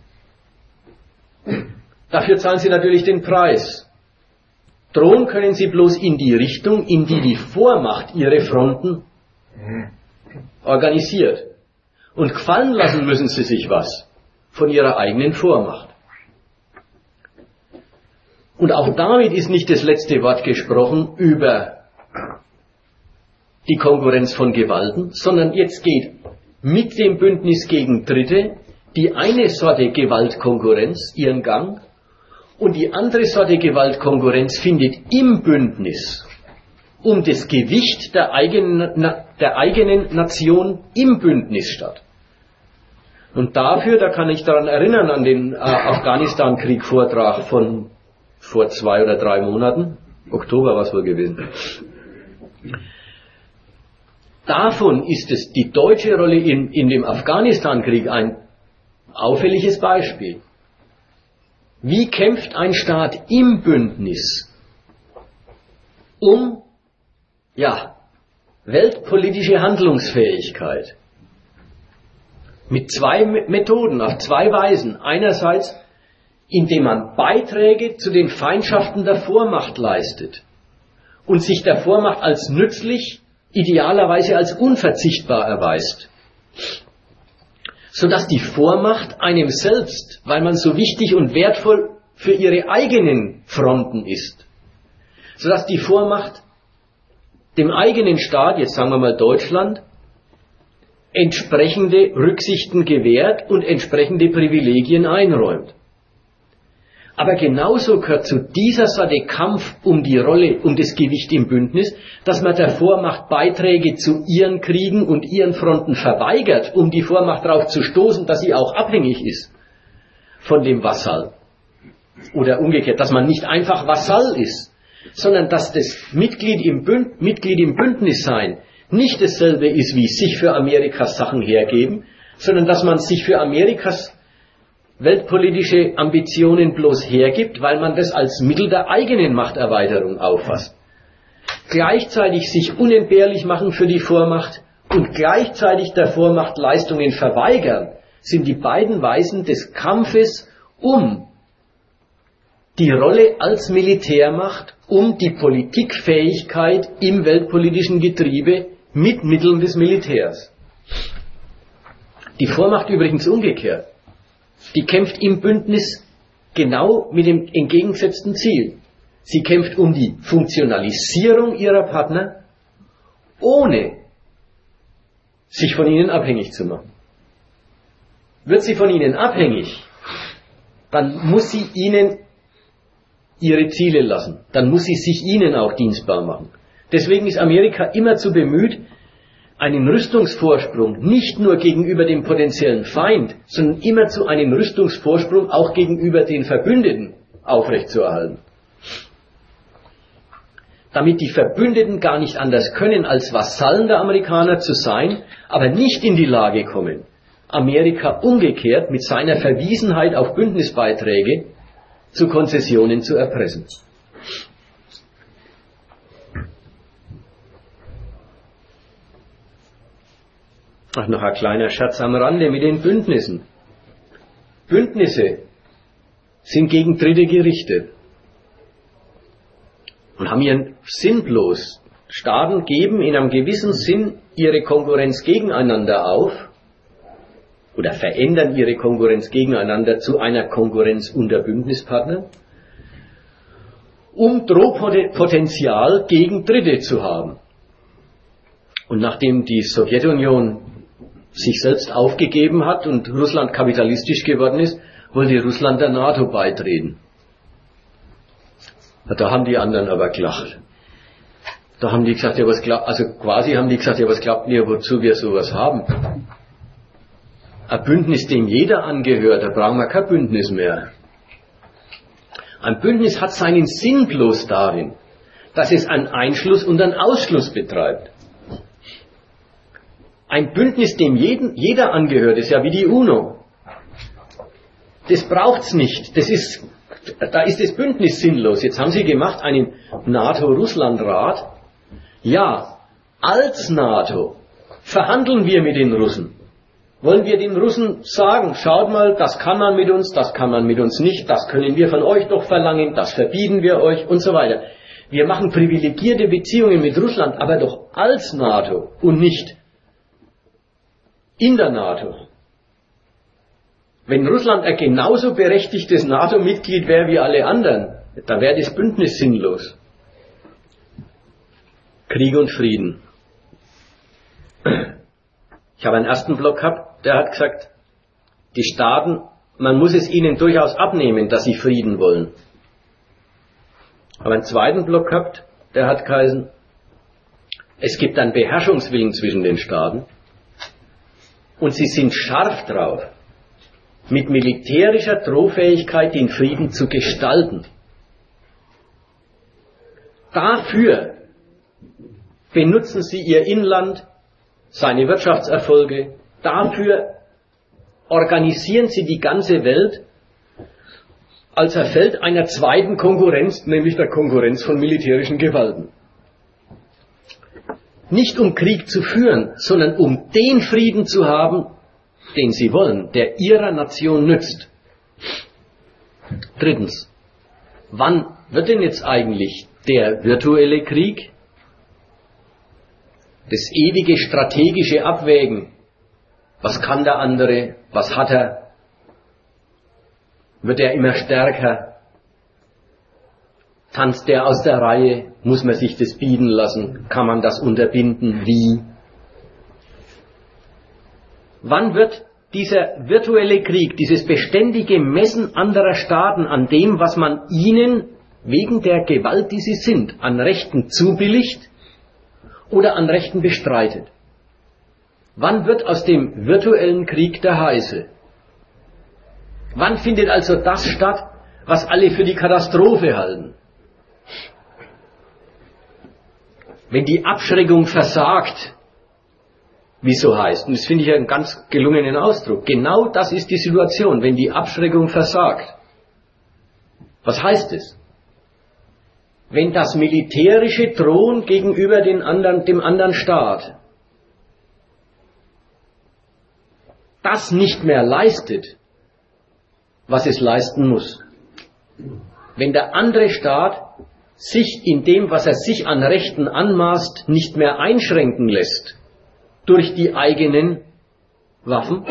Dafür zahlen sie natürlich den Preis. Drohen können sie bloß in die Richtung, in die die Vormacht ihre Fronten organisiert. Und gefallen lassen müssen sie sich was von ihrer eigenen Vormacht. Und auch damit ist nicht das letzte Wort gesprochen über die Konkurrenz von Gewalten, sondern jetzt geht mit dem Bündnis gegen Dritte die eine Sorte Gewaltkonkurrenz ihren Gang und die andere Sorte Gewaltkonkurrenz findet im Bündnis um das Gewicht der eigenen, der eigenen Nation im Bündnis statt. Und dafür, da kann ich daran erinnern, an den äh, Afghanistan-Krieg-Vortrag von vor zwei oder drei Monaten, Oktober war es wohl gewesen. Davon ist es die deutsche Rolle in, in dem Afghanistan-Krieg ein auffälliges Beispiel. Wie kämpft ein Staat im Bündnis um, ja, weltpolitische Handlungsfähigkeit? Mit zwei Methoden, auf zwei Weisen. Einerseits, indem man Beiträge zu den Feindschaften der Vormacht leistet und sich der Vormacht als nützlich, idealerweise als unverzichtbar erweist, sodass die Vormacht einem selbst, weil man so wichtig und wertvoll für ihre eigenen Fronten ist, sodass die Vormacht dem eigenen Staat, jetzt sagen wir mal Deutschland, entsprechende Rücksichten gewährt und entsprechende Privilegien einräumt. Aber genauso gehört zu dieser Sorte Kampf um die Rolle, um das Gewicht im Bündnis, dass man der Vormacht Beiträge zu ihren Kriegen und ihren Fronten verweigert, um die Vormacht darauf zu stoßen, dass sie auch abhängig ist von dem Vasall. Oder umgekehrt, dass man nicht einfach Vasall ist, sondern dass das Mitglied im, Bünd, Mitglied im Bündnis sein nicht dasselbe ist wie sich für Amerikas Sachen hergeben, sondern dass man sich für Amerikas weltpolitische Ambitionen bloß hergibt, weil man das als Mittel der eigenen Machterweiterung auffasst. Gleichzeitig sich unentbehrlich machen für die Vormacht und gleichzeitig der Vormacht Leistungen verweigern, sind die beiden Weisen des Kampfes um die Rolle als Militärmacht, um die Politikfähigkeit im weltpolitischen Getriebe mit Mitteln des Militärs. Die Vormacht übrigens umgekehrt. Die kämpft im Bündnis genau mit dem entgegengesetzten Ziel. Sie kämpft um die Funktionalisierung ihrer Partner, ohne sich von ihnen abhängig zu machen. Wird sie von ihnen abhängig, dann muss sie ihnen ihre Ziele lassen. Dann muss sie sich ihnen auch dienstbar machen. Deswegen ist Amerika immerzu bemüht, einen Rüstungsvorsprung nicht nur gegenüber dem potenziellen Feind, sondern immerzu einen Rüstungsvorsprung auch gegenüber den Verbündeten aufrechtzuerhalten. Damit die Verbündeten gar nicht anders können, als Vasallen der Amerikaner zu sein, aber nicht in die Lage kommen, Amerika umgekehrt mit seiner Verwiesenheit auf Bündnisbeiträge zu Konzessionen zu erpressen. Ach, noch ein kleiner Scherz am Rande mit den Bündnissen. Bündnisse sind gegen Dritte gerichtet und haben ihren Sinn bloß. Staaten geben in einem gewissen Sinn ihre Konkurrenz gegeneinander auf oder verändern ihre Konkurrenz gegeneinander zu einer Konkurrenz unter Bündnispartnern, um Drohpotenzial gegen Dritte zu haben. Und nachdem die Sowjetunion sich selbst aufgegeben hat und Russland kapitalistisch geworden ist, wollte Russland der NATO beitreten. Da haben die anderen aber gelacht. Da haben die gesagt, ja was glaubt, also quasi haben die gesagt, ja was glaubt ihr, wozu wir sowas haben? Ein Bündnis, dem jeder angehört, da brauchen wir kein Bündnis mehr. Ein Bündnis hat seinen Sinn bloß darin, dass es einen Einschluss und einen Ausschluss betreibt. Ein Bündnis, dem jeden, jeder angehört, ist ja wie die UNO. Das braucht's nicht. Das ist, da ist das Bündnis sinnlos. Jetzt haben Sie gemacht einen NATO-Russland-Rat. Ja, als NATO verhandeln wir mit den Russen. Wollen wir den Russen sagen, schaut mal, das kann man mit uns, das kann man mit uns nicht, das können wir von euch doch verlangen, das verbieten wir euch und so weiter. Wir machen privilegierte Beziehungen mit Russland, aber doch als NATO und nicht in der NATO. Wenn Russland ein genauso berechtigtes NATO-Mitglied wäre wie alle anderen, dann wäre das Bündnis sinnlos. Krieg und Frieden. Ich habe einen ersten Block gehabt, der hat gesagt, die Staaten, man muss es ihnen durchaus abnehmen, dass sie Frieden wollen. Ich habe einen zweiten Block gehabt, der hat geheißen, es gibt einen Beherrschungswillen zwischen den Staaten und sie sind scharf drauf, mit militärischer Drohfähigkeit den Frieden zu gestalten. Dafür benutzen sie ihr Inland, seine Wirtschaftserfolge, dafür organisieren sie die ganze Welt als ein Feld einer zweiten Konkurrenz, nämlich der Konkurrenz von militärischen Gewalten. Nicht um Krieg zu führen, sondern um den Frieden zu haben, den sie wollen, der ihrer Nation nützt. Drittens, wann wird denn jetzt eigentlich der virtuelle Krieg, das ewige strategische Abwägen, was kann der andere, was hat er, wird er immer stärker, tanzt er aus der Reihe, muss man sich das bieten lassen, kann man das unterbinden, wie? Wann wird dieser virtuelle Krieg, dieses beständige Messen anderer Staaten an dem, was man ihnen wegen der Gewalt, die sie sind, an Rechten zubilligt oder an Rechten bestreitet? Wann wird aus dem virtuellen Krieg der heiße? Wann findet also das statt, was alle für die Katastrophe halten? Wenn die Abschreckung versagt, wie es so heißt, und das finde ich einen ganz gelungenen Ausdruck, genau das ist die Situation, wenn die Abschreckung versagt. Was heißt es? Wenn das militärische Drohen gegenüber den anderen, dem anderen Staat das nicht mehr leistet, was es leisten muss. Wenn der andere Staat sich in dem, was er sich an Rechten anmaßt, nicht mehr einschränken lässt durch die eigenen Waffen.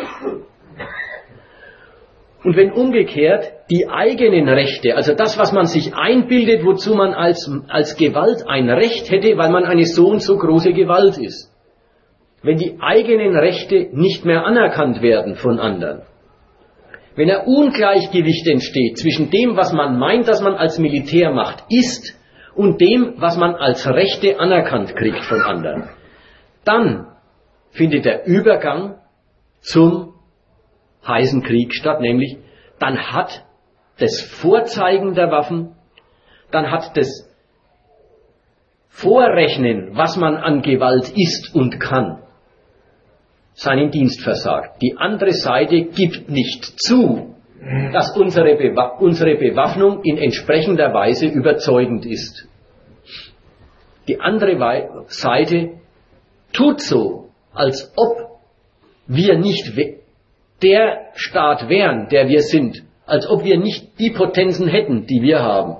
Und wenn umgekehrt die eigenen Rechte, also das, was man sich einbildet, wozu man als, als Gewalt ein Recht hätte, weil man eine so und so große Gewalt ist, wenn die eigenen Rechte nicht mehr anerkannt werden von anderen, wenn ein Ungleichgewicht entsteht zwischen dem, was man meint, dass man als Militär macht, ist, und dem, was man als Rechte anerkannt kriegt von anderen, dann findet der Übergang zum heißen Krieg statt, nämlich dann hat das Vorzeigen der Waffen, dann hat das Vorrechnen, was man an Gewalt ist und kann, seinen Dienst versagt. Die andere Seite gibt nicht zu, dass unsere, Bewa- unsere Bewaffnung in entsprechender Weise überzeugend ist. Die andere Wei- Seite tut so, als ob wir nicht we- der Staat wären, der wir sind, als ob wir nicht die Potenzen hätten, die wir haben.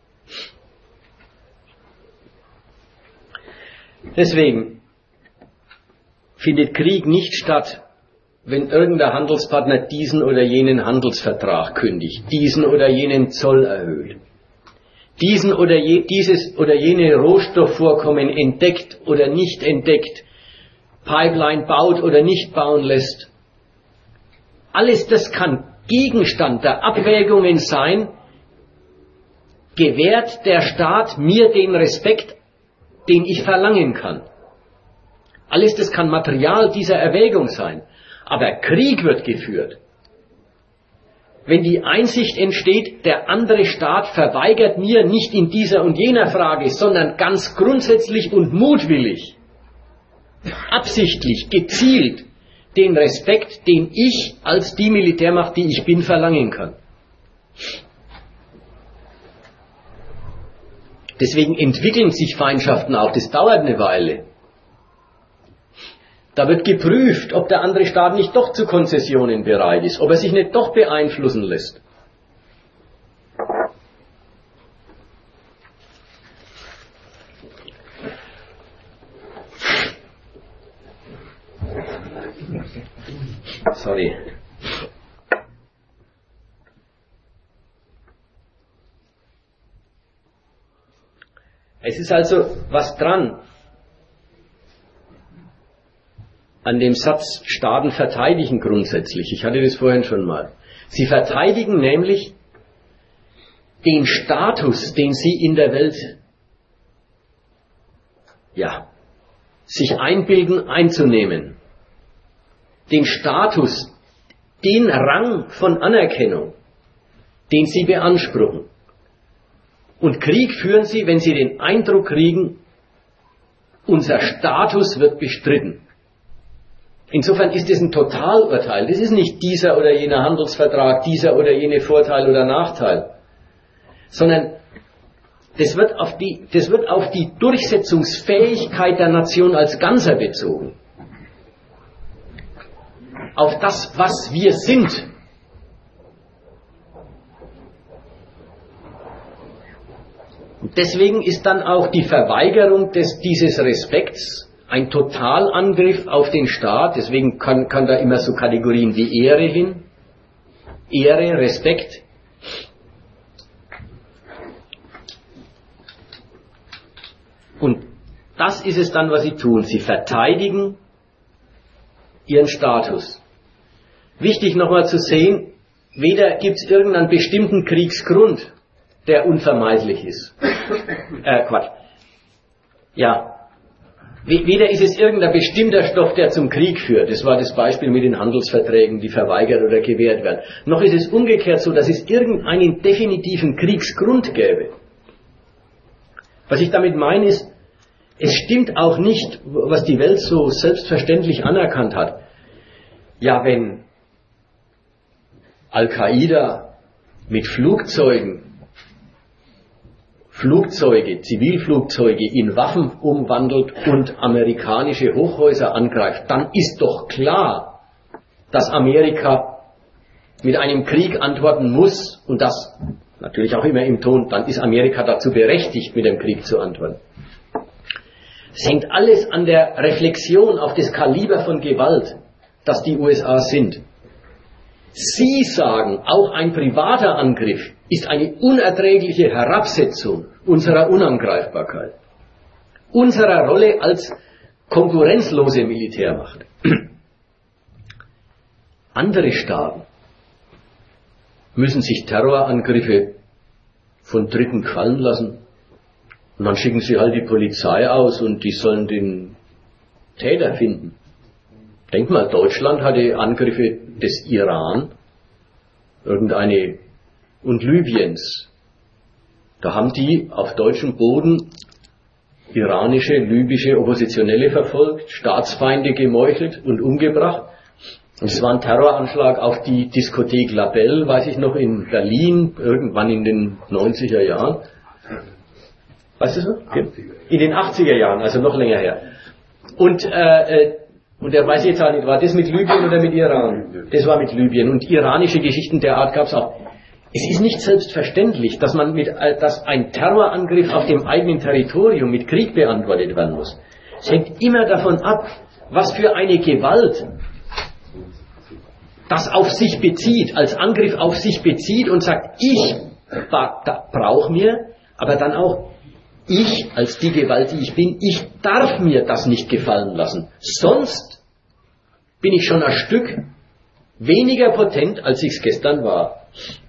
Deswegen findet Krieg nicht statt, wenn irgendein Handelspartner diesen oder jenen Handelsvertrag kündigt, diesen oder jenen Zoll erhöht, diesen oder je, dieses oder jene Rohstoffvorkommen entdeckt oder nicht entdeckt, Pipeline baut oder nicht bauen lässt. Alles das kann Gegenstand der Abwägungen sein, gewährt der Staat mir den Respekt, den ich verlangen kann. Alles das kann Material dieser Erwägung sein. Aber Krieg wird geführt, wenn die Einsicht entsteht, der andere Staat verweigert mir nicht in dieser und jener Frage, sondern ganz grundsätzlich und mutwillig, absichtlich, gezielt, den Respekt, den ich als die Militärmacht, die ich bin, verlangen kann. Deswegen entwickeln sich Feindschaften auch, das dauert eine Weile. Da wird geprüft, ob der andere Staat nicht doch zu Konzessionen bereit ist, ob er sich nicht doch beeinflussen lässt. Sorry. Es ist also was dran an dem Satz, Staaten verteidigen grundsätzlich. Ich hatte das vorhin schon mal. Sie verteidigen nämlich den Status, den sie in der Welt, ja, sich einbilden, einzunehmen. Den Status, den Rang von Anerkennung, den sie beanspruchen. Und Krieg führen sie, wenn sie den Eindruck kriegen, unser Status wird bestritten. Insofern ist es ein Totalurteil. Das ist nicht dieser oder jener Handelsvertrag, dieser oder jene Vorteil oder Nachteil, sondern das wird auf die, das wird auf die Durchsetzungsfähigkeit der Nation als Ganzer bezogen. Auf das, was wir sind. Und deswegen ist dann auch die Verweigerung des, dieses Respekts ein Totalangriff auf den Staat. Deswegen kann, kann da immer so Kategorien wie Ehre hin. Ehre, Respekt. Und das ist es dann, was sie tun. Sie verteidigen ihren Status. Wichtig nochmal zu sehen, weder gibt es irgendeinen bestimmten Kriegsgrund, der unvermeidlich ist. Äh, Quatsch. Ja. Weder ist es irgendein bestimmter Stoff, der zum Krieg führt. Das war das Beispiel mit den Handelsverträgen, die verweigert oder gewährt werden. Noch ist es umgekehrt so, dass es irgendeinen definitiven Kriegsgrund gäbe. Was ich damit meine ist, es stimmt auch nicht, was die Welt so selbstverständlich anerkannt hat. Ja, wenn Al-Qaida mit Flugzeugen Flugzeuge, Zivilflugzeuge in Waffen umwandelt und amerikanische Hochhäuser angreift, dann ist doch klar, dass Amerika mit einem Krieg antworten muss und das natürlich auch immer im Ton, dann ist Amerika dazu berechtigt, mit dem Krieg zu antworten. Es hängt alles an der Reflexion auf das Kaliber von Gewalt, das die U S A sind. Sie sagen, auch ein privater Angriff ist eine unerträgliche Herabsetzung unserer Unangreifbarkeit, unserer Rolle als konkurrenzlose Militärmacht. Andere Staaten müssen sich Terrorangriffe von Dritten gefallen lassen und dann schicken sie halt die Polizei aus und die sollen den Täter finden. Denk mal, Deutschland hatte Angriffe des Iran, irgendeine, und Libyens. Da haben die auf deutschem Boden iranische, libysche Oppositionelle verfolgt, Staatsfeinde gemeuchelt und umgebracht. Und es war ein Terroranschlag auf die Diskothek La Belle, weiß ich noch, in Berlin, irgendwann in den neunziger Jahren. Weißt du so? In den achtziger Jahren, also noch länger her. Und äh, Und er weiß jetzt auch nicht, war das mit Libyen oder mit Iran? Das war mit Libyen. Und iranische Geschichten der Art gab es auch. Es ist nicht selbstverständlich, dass man mit, dass ein Terrorangriff auf dem eigenen Territorium mit Krieg beantwortet werden muss. Es hängt immer davon ab, was für eine Gewalt das auf sich bezieht, als Angriff auf sich bezieht und sagt, ich brauche mir, aber dann auch ich als die Gewalt, die ich bin, ich darf mir das nicht gefallen lassen. Sonst bin ich schon ein Stück weniger potent, als ich es gestern war.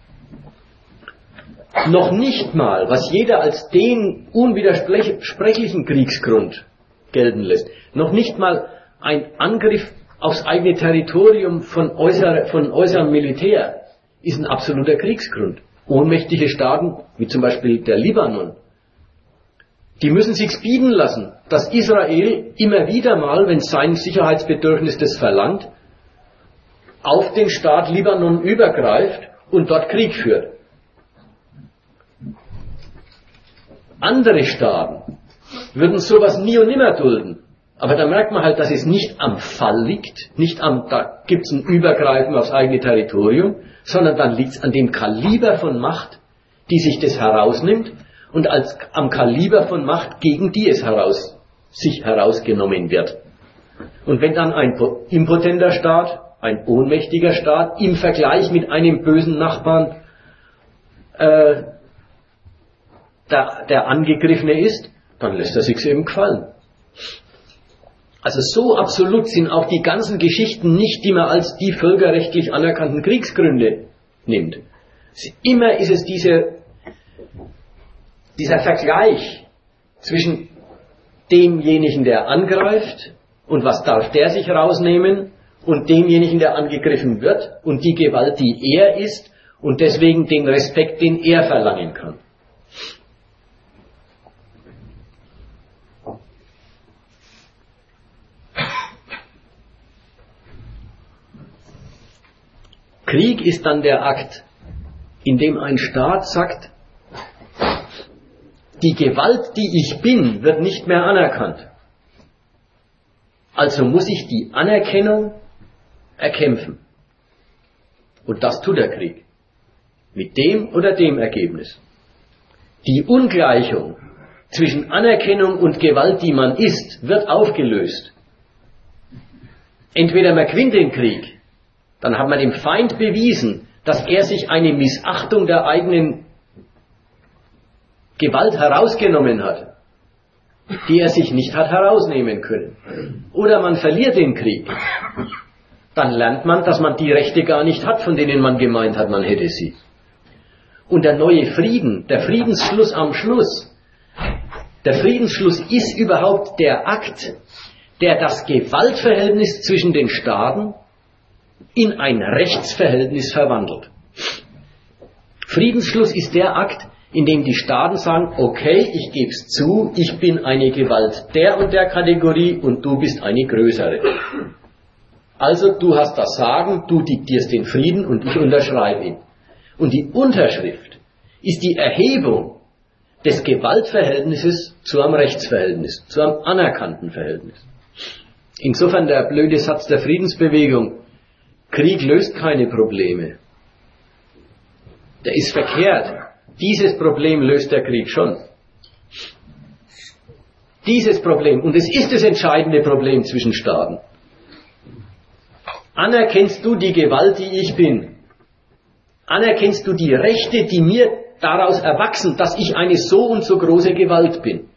Noch nicht mal, was jeder als den unwidersprechlichen Kriegsgrund gelten lässt, noch nicht mal ein Angriff aufs eigene Territorium von, äußere, von äußerem Militär ist ein absoluter Kriegsgrund. Ohnmächtige Staaten, wie zum Beispiel der Libanon, die müssen sich's bieten lassen, dass Israel immer wieder mal, wenn sein Sicherheitsbedürfnis das verlangt, auf den Staat Libanon übergreift und dort Krieg führt. Andere Staaten würden sowas nie und nimmer dulden. Aber da merkt man halt, dass es nicht am Fall liegt, nicht am, da gibt es ein Übergreifen aufs eigene Territorium, sondern dann liegt es an dem Kaliber von Macht, die sich das herausnimmt und als, am Kaliber von Macht, gegen die es heraus, sich herausgenommen wird. Und wenn dann ein impotenter Staat, ein ohnmächtiger Staat im Vergleich mit einem bösen Nachbarn äh, der, der Angegriffene ist, dann lässt er sich's eben gefallen. Also so absolut sind auch die ganzen Geschichten nicht, die man als die völkerrechtlich anerkannten Kriegsgründe nimmt. Immer ist es diese, dieser Vergleich zwischen demjenigen, der angreift und was darf der sich rausnehmen und demjenigen, der angegriffen wird und die Gewalt, die er ist und deswegen den Respekt, den er verlangen kann. Krieg ist dann der Akt, in dem ein Staat sagt, die Gewalt, die ich bin, wird nicht mehr anerkannt. Also muss ich die Anerkennung erkämpfen. Und das tut der Krieg. Mit dem oder dem Ergebnis. Die Ungleichung zwischen Anerkennung und Gewalt, die man ist, wird aufgelöst. Entweder man gewinnt den Krieg, dann hat man dem Feind bewiesen, dass er sich eine Missachtung der eigenen Gewalt herausgenommen hat, die er sich nicht hat herausnehmen können. Oder man verliert den Krieg. Dann lernt man, dass man die Rechte gar nicht hat, von denen man gemeint hat, man hätte sie. Und der neue Frieden, der Friedensschluss am Schluss, der Friedensschluss ist überhaupt der Akt, der das Gewaltverhältnis zwischen den Staaten in ein Rechtsverhältnis verwandelt. Friedensschluss ist der Akt, in dem die Staaten sagen, okay, ich gebe es zu, ich bin eine Gewalt der und der Kategorie und du bist eine größere. Also du hast das Sagen, du diktierst den Frieden und ich unterschreibe ihn. Und die Unterschrift ist die Erhebung des Gewaltverhältnisses zu einem Rechtsverhältnis, zu einem anerkannten Verhältnis. Insofern der blöde Satz der Friedensbewegung, Krieg löst keine Probleme. Der ist verkehrt. Dieses Problem löst der Krieg schon. Dieses Problem, und es ist das entscheidende Problem zwischen Staaten. Anerkennst du die Gewalt, die ich bin? Anerkennst du die Rechte, die mir daraus erwachsen, dass ich eine so und so große Gewalt bin?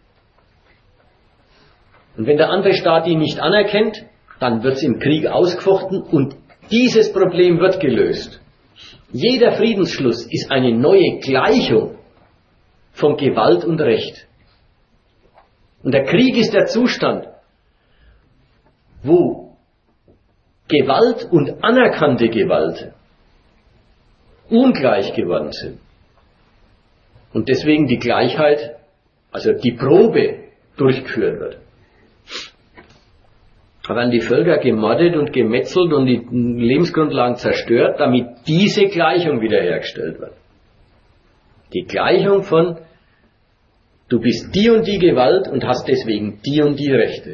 Und wenn der andere Staat die nicht anerkennt, dann wird es im Krieg ausgefochten und dieses Problem wird gelöst. Jeder Friedensschluss ist eine neue Gleichung von Gewalt und Recht. Und der Krieg ist der Zustand, wo Gewalt und anerkannte Gewalt ungleich geworden sind. Und deswegen die Gleichheit, also die Probe, durchgeführt wird. Da werden die Völker gemordet und gemetzelt und die Lebensgrundlagen zerstört, damit diese Gleichung wiederhergestellt wird. Die Gleichung von, du bist die und die Gewalt und hast deswegen die und die Rechte.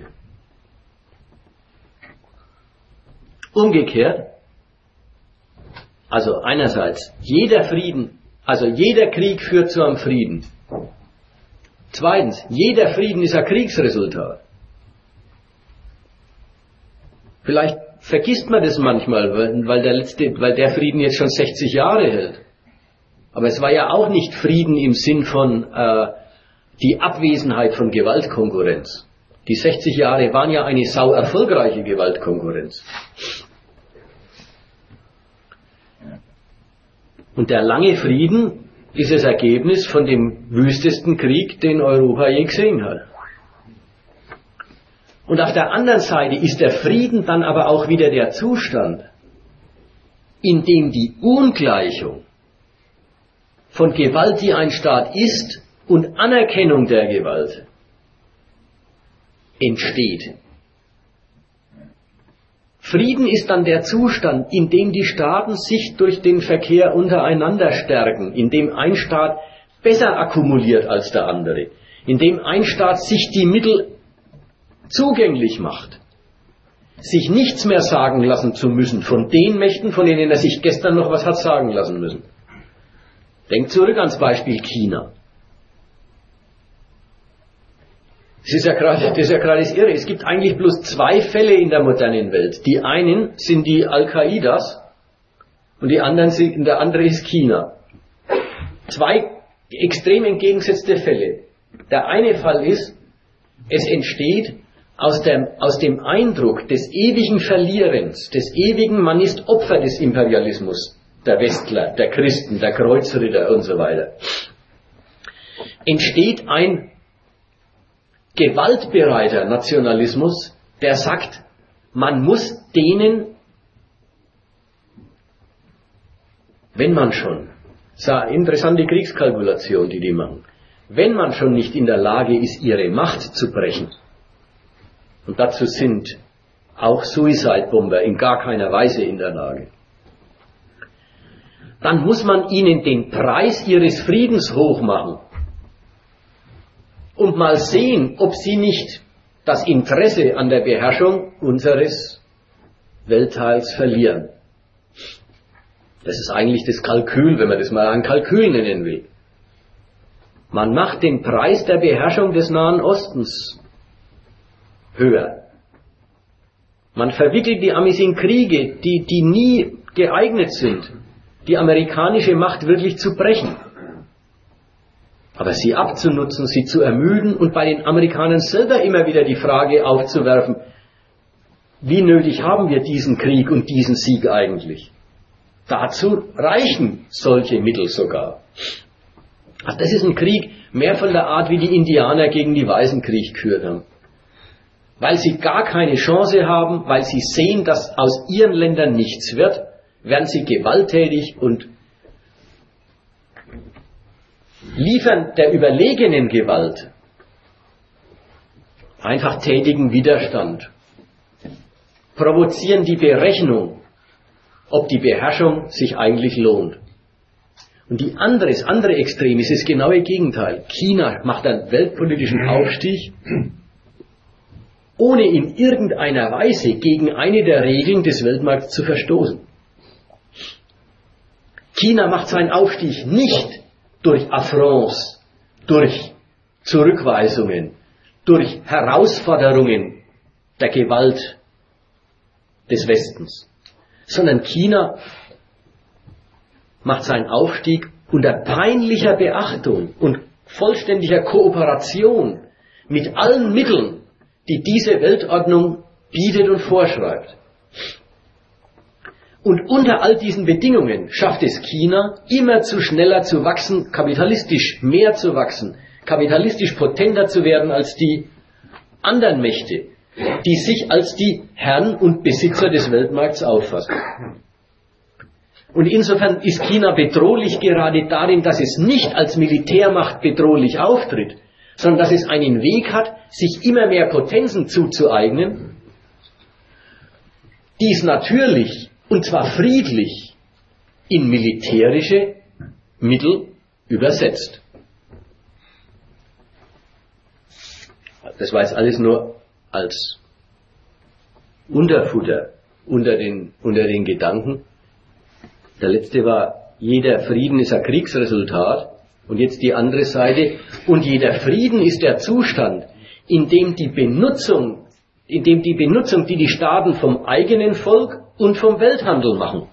Umgekehrt, also einerseits, jeder Frieden, also jeder Krieg führt zu einem Frieden. Zweitens, jeder Frieden ist ein Kriegsresultat. Vielleicht vergisst man das manchmal, weil der letzte, weil der Frieden jetzt schon sechzig Jahre hält. Aber es war ja auch nicht Frieden im Sinn von äh, die Abwesenheit von Gewaltkonkurrenz. Die sechzig Jahre waren ja eine sau erfolgreiche Gewaltkonkurrenz. Und der lange Frieden ist das Ergebnis von dem wüstesten Krieg, den Europa je gesehen hat. Und auf der anderen Seite ist der Frieden dann aber auch wieder der Zustand, in dem die Ungleichung von Gewalt, die ein Staat ist, und Anerkennung der Gewalt entsteht. Frieden ist dann der Zustand, in dem die Staaten sich durch den Verkehr untereinander stärken, in dem ein Staat besser akkumuliert als der andere, in dem ein Staat sich die Mittel zugänglich macht, sich nichts mehr sagen lassen zu müssen von den Mächten, von denen er sich gestern noch was hat sagen lassen müssen. Denkt zurück ans Beispiel China. Das ist ja gerade das, ist ja gerade das Irre. Es gibt eigentlich bloß zwei Fälle in der modernen Welt. Die einen sind die Al-Qaidas und die anderen sind, der andere ist China. Zwei extrem entgegengesetzte Fälle. Der eine Fall ist, es entsteht aus dem, aus dem Eindruck des ewigen Verlierens, des ewigen, man ist Opfer des Imperialismus, der Westler, der Christen, der Kreuzritter und so weiter, entsteht ein gewaltbereiter Nationalismus, der sagt, man muss denen, wenn man schon, das ist eine interessante Kriegskalkulation, die die machen, wenn man schon nicht in der Lage ist, ihre Macht zu brechen, und dazu sind auch Suicide-Bomber in gar keiner Weise in der Lage, dann muss man ihnen den Preis ihres Friedens hochmachen und mal sehen, ob sie nicht das Interesse an der Beherrschung unseres Weltteils verlieren. Das ist eigentlich das Kalkül, wenn man das mal ein Kalkül nennen will. Man macht den Preis der Beherrschung des Nahen Ostens höher. Man verwickelt die Amis in Kriege, die, die nie geeignet sind, die amerikanische Macht wirklich zu brechen. Aber sie abzunutzen, sie zu ermüden und bei den Amerikanern selber immer wieder die Frage aufzuwerfen, wie nötig haben wir diesen Krieg und diesen Sieg eigentlich? Dazu reichen solche Mittel sogar. Also das ist ein Krieg mehr von der Art, wie die Indianer gegen die Weißen Krieg geführt haben. Weil sie gar keine Chance haben, weil sie sehen, dass aus ihren Ländern nichts wird, werden sie gewalttätig und liefern der überlegenen Gewalt einfach tätigen Widerstand, provozieren die Berechnung, ob die Beherrschung sich eigentlich lohnt. Und die andere, das andere Extrem ist das genaue Gegenteil. China macht einen weltpolitischen Aufstieg, ohne in irgendeiner Weise gegen eine der Regeln des Weltmarkts zu verstoßen. China macht seinen Aufstieg nicht durch Affronts, durch Zurückweisungen, durch Herausforderungen der Gewalt des Westens, sondern China macht seinen Aufstieg unter peinlicher Beachtung und vollständiger Kooperation mit allen Mitteln, die diese Weltordnung bietet und vorschreibt. Und unter all diesen Bedingungen schafft es China, immer zu schneller zu wachsen, kapitalistisch mehr zu wachsen, kapitalistisch potenter zu werden als die anderen Mächte, die sich als die Herren und Besitzer des Weltmarkts auffassen. Und insofern ist China bedrohlich gerade darin, dass es nicht als Militärmacht bedrohlich auftritt, sondern dass es einen Weg hat, sich immer mehr Potenzen zuzueignen, die es natürlich, und zwar friedlich, in militärische Mittel übersetzt. Das war jetzt alles nur als Unterfutter unter den, unter den Gedanken. Der letzte war, jeder Frieden ist ein Kriegsresultat. Und jetzt die andere Seite. Und jeder Frieden ist der Zustand, in dem die Benutzung, in dem die Benutzung, die die Staaten vom eigenen Volk und vom Welthandel machen,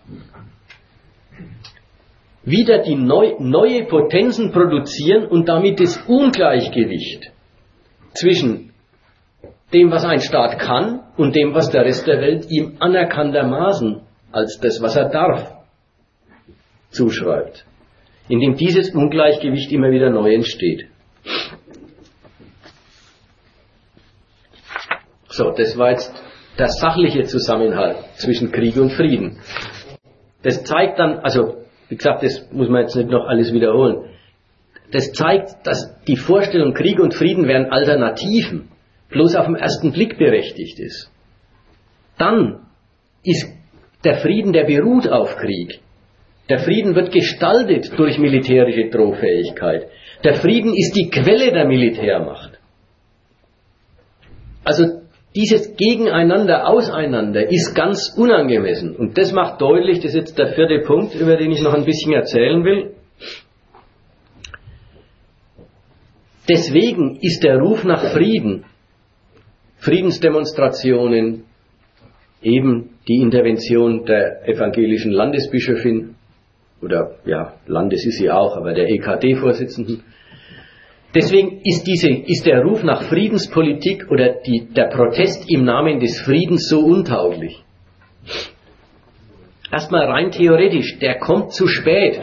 wieder die neu, neue Potenzen produzieren und damit das Ungleichgewicht zwischen dem, was ein Staat kann, und dem, was der Rest der Welt ihm anerkanntermaßen als das, was er darf, zuschreibt. Indem dieses Ungleichgewicht immer wieder neu entsteht. So, das war jetzt der sachliche Zusammenhalt zwischen Krieg und Frieden. Das zeigt dann, also wie gesagt, das muss man jetzt nicht noch alles wiederholen. Das zeigt, dass die Vorstellung, Krieg und Frieden wären Alternativen, bloß auf den ersten Blick berechtigt ist. Dann ist der Frieden, der beruht auf Krieg. Der Frieden wird gestaltet durch militärische Drohfähigkeit. Der Frieden ist die Quelle der Militärmacht. Also dieses Gegeneinander, Auseinander ist ganz unangemessen. Und das macht deutlich, das ist jetzt der vierte Punkt, über den ich noch ein bisschen erzählen will. Deswegen ist der Ruf nach Frieden, Friedensdemonstrationen, eben die Intervention der evangelischen Landesbischöfin, oder ja, Landes ist sie auch, aber der E K D-Vorsitzenden. Deswegen ist, diese, ist der Ruf nach Friedenspolitik oder die, der Protest im Namen des Friedens so untauglich. Erstmal rein theoretisch, der kommt zu spät.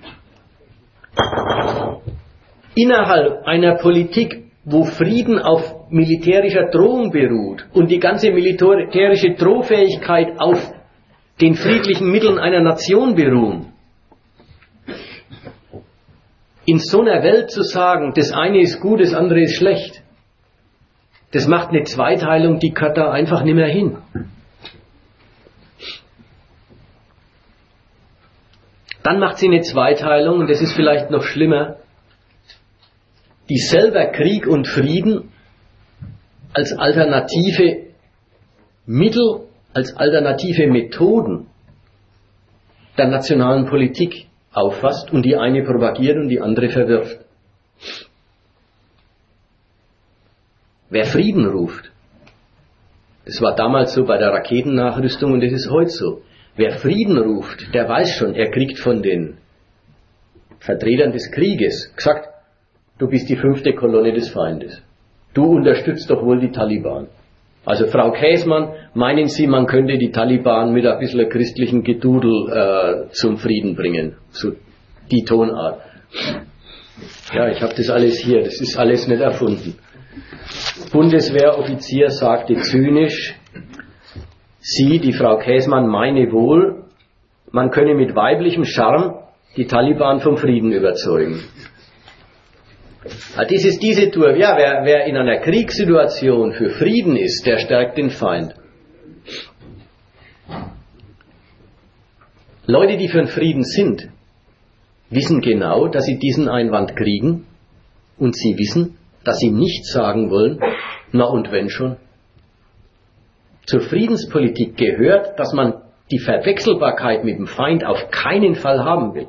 Innerhalb einer Politik, wo Frieden auf militärischer Drohung beruht und die ganze militärische Drohfähigkeit auf den friedlichen Mitteln einer Nation beruhen, in so einer Welt zu sagen, das eine ist gut, das andere ist schlecht, das macht eine Zweiteilung, die gehört da einfach nicht mehr hin. Dann macht sie eine Zweiteilung, und das ist vielleicht noch schlimmer, die selber Krieg und Frieden als alternative Mittel, als alternative Methoden der nationalen Politik auffasst und die eine propagiert und die andere verwirft. Wer Frieden ruft, das war damals so bei der Raketennachrüstung und das ist heute so, wer Frieden ruft, der weiß schon, er kriegt von den Vertretern des Krieges gesagt, du bist die fünfte Kolonne des Feindes. Du unterstützt doch wohl die Taliban. Also Frau Käsmann, meinen Sie, man könnte die Taliban mit ein bisschen christlichen Gedudel äh, zum Frieden bringen? So die Tonart. Ja, ich habe das alles hier, das ist alles nicht erfunden. Bundeswehroffizier sagte zynisch, Sie, die Frau Käsmann, meine wohl, man könne mit weiblichem Charme die Taliban vom Frieden überzeugen. Das ist diese Tour. Ja, wer, wer in einer Kriegssituation für Frieden ist, der stärkt den Feind. Leute, die für den Frieden sind, wissen genau, dass sie diesen Einwand kriegen, und sie wissen, dass sie nicht sagen wollen, na und wenn schon. Zur Friedenspolitik gehört, dass man die Verwechselbarkeit mit dem Feind auf keinen Fall haben will.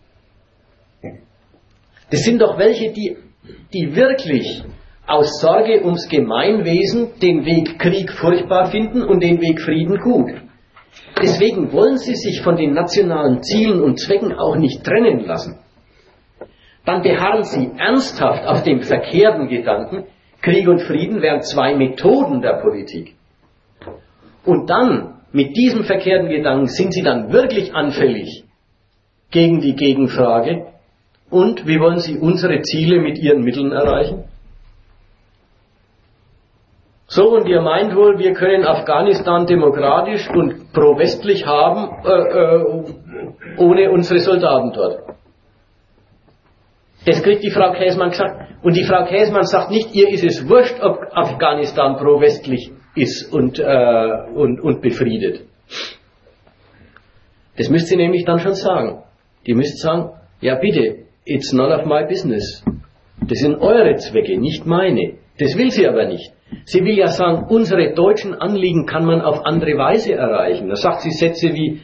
Das sind doch welche, die, die wirklich aus Sorge ums Gemeinwesen den Weg Krieg furchtbar finden und den Weg Frieden gut. Deswegen wollen sie sich von den nationalen Zielen und Zwecken auch nicht trennen lassen. Dann beharren sie ernsthaft auf dem verkehrten Gedanken, Krieg und Frieden wären zwei Methoden der Politik. Und dann, mit diesem verkehrten Gedanken, sind sie dann wirklich anfällig gegen die Gegenfrage, und wie wollen Sie unsere Ziele mit Ihren Mitteln erreichen? So, und ihr meint wohl, wir können Afghanistan demokratisch und pro-westlich haben, äh, äh, ohne unsere Soldaten dort. Das kriegt die Frau Käsmann gesagt. Und die Frau Käsmann sagt nicht, ihr ist es wurscht, ob Afghanistan pro-westlich ist und, äh, und, und befriedet. Das müsst ihr nämlich dann schon sagen. Die müsst sagen, ja bitte, it's none of my business. Das sind eure Zwecke, nicht meine. Das will sie aber nicht. Sie will ja sagen, unsere deutschen Anliegen kann man auf andere Weise erreichen. Da sagt sie Sätze wie,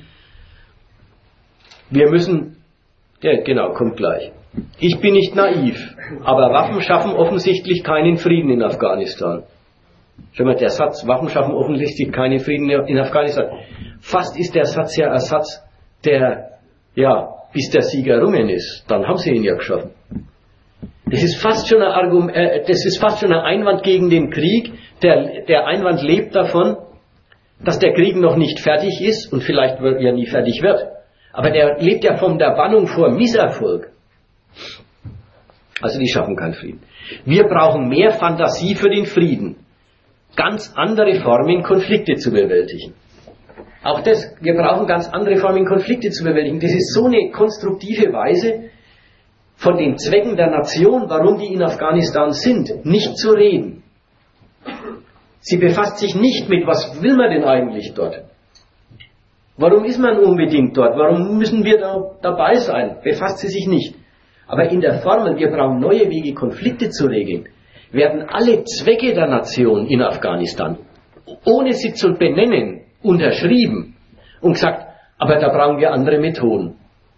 wir müssen, ja genau, kommt gleich. Ich bin nicht naiv, aber Waffen schaffen offensichtlich keinen Frieden in Afghanistan. Schau mal, der Satz, Waffen schaffen offensichtlich keinen Frieden in Afghanistan. Fast ist der Satz ja ein Satz, der, ja, bis der Sieger rum ist, dann haben sie ihn ja geschaffen. Das ist fast schon ein Argument, äh, das ist fast schon ein Einwand gegen den Krieg. Der, der Einwand lebt davon, dass der Krieg noch nicht fertig ist und vielleicht wird, ja nie fertig wird. Aber der lebt ja von der Bannung vor Misserfolg. Also die schaffen keinen Frieden. Wir brauchen mehr Fantasie für den Frieden. Ganz andere Formen, Konflikte zu bewältigen. Auch das, wir brauchen ganz andere Formen, Konflikte zu bewältigen. Das ist so eine konstruktive Weise, von den Zwecken der Nation, warum die in Afghanistan sind, nicht zu reden. Sie befasst sich nicht mit, was will man denn eigentlich dort? Warum ist man unbedingt dort? Warum müssen wir da dabei sein? Befasst sie sich nicht. Aber in der Formel, wir brauchen neue Wege, Konflikte zu regeln, werden alle Zwecke der Nation in Afghanistan, ohne sie zu benennen, unterschrieben und gesagt, aber da brauchen wir andere Methoden.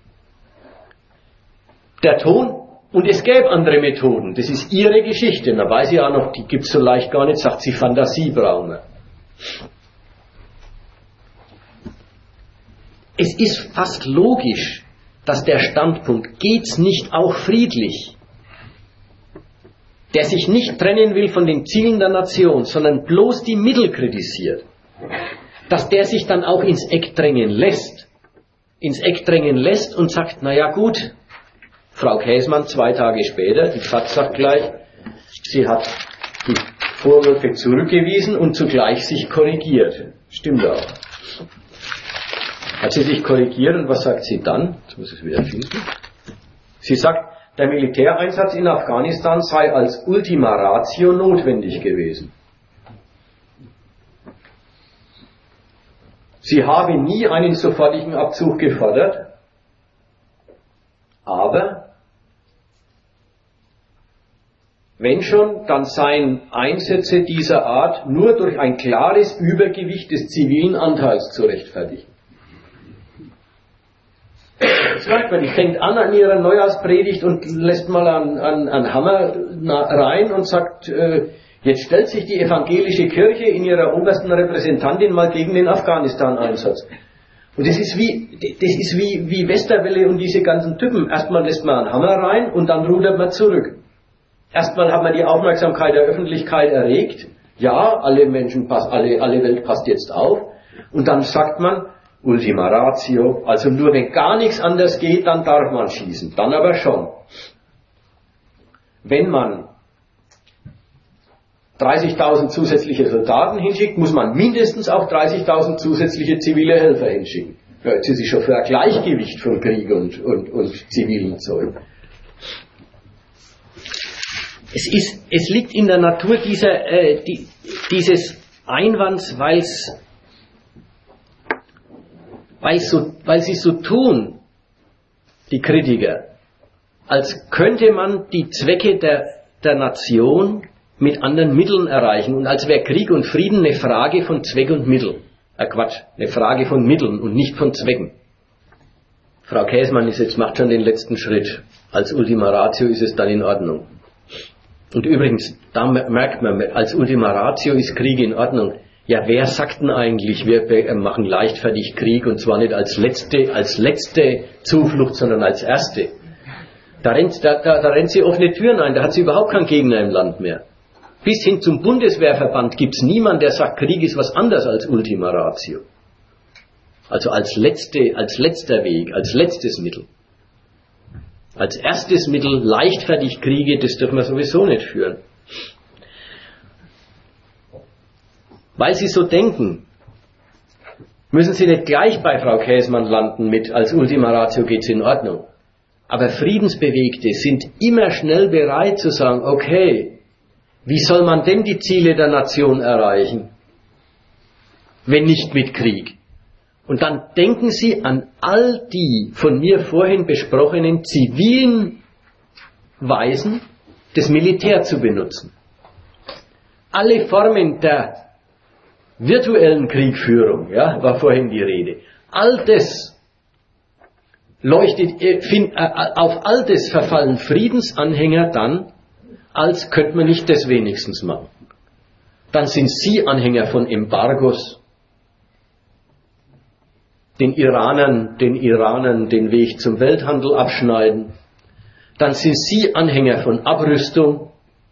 Der Ton, und es gäbe andere Methoden, das ist ihre Geschichte, da weiß ich auch noch, die gibt es so leicht gar nicht, sagt sie, Fantasie brauchen wir. Es ist fast logisch, dass der Standpunkt, geht's nicht auch friedlich, der sich nicht trennen will von den Zielen der Nation, sondern bloß die Mittel kritisiert, dass der sich dann auch ins Eck drängen lässt, ins Eck drängen lässt und sagt, na ja gut, Frau Käßmann zwei Tage später, die Taz sagt gleich, sie hat die Vorwürfe zurückgewiesen und zugleich sich korrigiert. Stimmt auch. Hat sie sich korrigiert und was sagt sie dann? Jetzt muss ich es wieder finden. Sie sagt, der Militäreinsatz in Afghanistan sei als Ultima Ratio notwendig gewesen. Sie habe nie einen sofortigen Abzug gefordert, aber wenn schon, dann seien Einsätze dieser Art nur durch ein klares Übergewicht des zivilen Anteils zu rechtfertigen. Jetzt merkt man, die fängt an an ihrer Neujahrspredigt und lässt mal einen, einen, einen Hammer rein und sagt, äh, jetzt stellt sich die evangelische Kirche in ihrer obersten Repräsentantin mal gegen den Afghanistan-Einsatz. Und das ist wie, das ist wie, wie Westerwelle und diese ganzen Typen. Erstmal lässt man einen Hammer rein und dann rudert man zurück. Erstmal hat man die Aufmerksamkeit der Öffentlichkeit erregt. Ja, alle Menschen, pass, alle, alle Welt passt jetzt auf. Und dann sagt man, Ultima Ratio, also nur wenn gar nichts anders geht, dann darf man schießen. Dann aber schon. Wenn man dreißigtausend zusätzliche Soldaten hinschickt, muss man mindestens auch dreißigtausend zusätzliche zivile Helfer hinschicken. Ja, jetzt ist sie schon für ein Gleichgewicht von Krieg und, und, und zivilen Zeug. Es, ist, es liegt in der Natur dieser, äh, die, dieses Einwands, weil's, weil's so, weil sie so tun, die Kritiker, als könnte man die Zwecke der, der Nation mit anderen Mitteln erreichen und als wäre Krieg und Frieden eine Frage von Zweck und Mittel. Äh Quatsch, eine Frage von Mitteln und nicht von Zwecken. Frau Käßmann ist jetzt, macht schon den letzten Schritt. Als Ultima Ratio ist es dann in Ordnung. Und übrigens, da merkt man, als Ultima Ratio ist Krieg in Ordnung. Ja, wer sagt denn eigentlich, wir machen leichtfertig Krieg und zwar nicht als letzte, als letzte Zuflucht, sondern als erste. Da rennt, da, da, da rennt sie offene Türen ein, da hat sie überhaupt keinen Gegner im Land mehr. Bis hin zum Bundeswehrverband gibt es niemanden, der sagt, Krieg ist was anderes als Ultima Ratio. Also als letzte, als letzter Weg, als letztes Mittel. Als erstes Mittel leichtfertig Kriege, das dürfen wir sowieso nicht führen. Weil Sie so denken, müssen Sie nicht gleich bei Frau Käßmann landen mit, als Ultima Ratio geht's in Ordnung. Aber Friedensbewegte sind immer schnell bereit zu sagen, okay, wie soll man denn die Ziele der Nation erreichen, wenn nicht mit Krieg? Und dann denken Sie an all die von mir vorhin besprochenen zivilen Weisen, das Militär zu benutzen. Alle Formen der virtuellen Kriegführung, ja, war vorhin die Rede. All das leuchtet, find, auf all das verfallen Friedensanhänger dann, als könnte man nicht das wenigstens machen. Dann sind Sie Anhänger von Embargos, den Iranern, den Iranern den Weg zum Welthandel abschneiden. Dann sind Sie Anhänger von Abrüstung,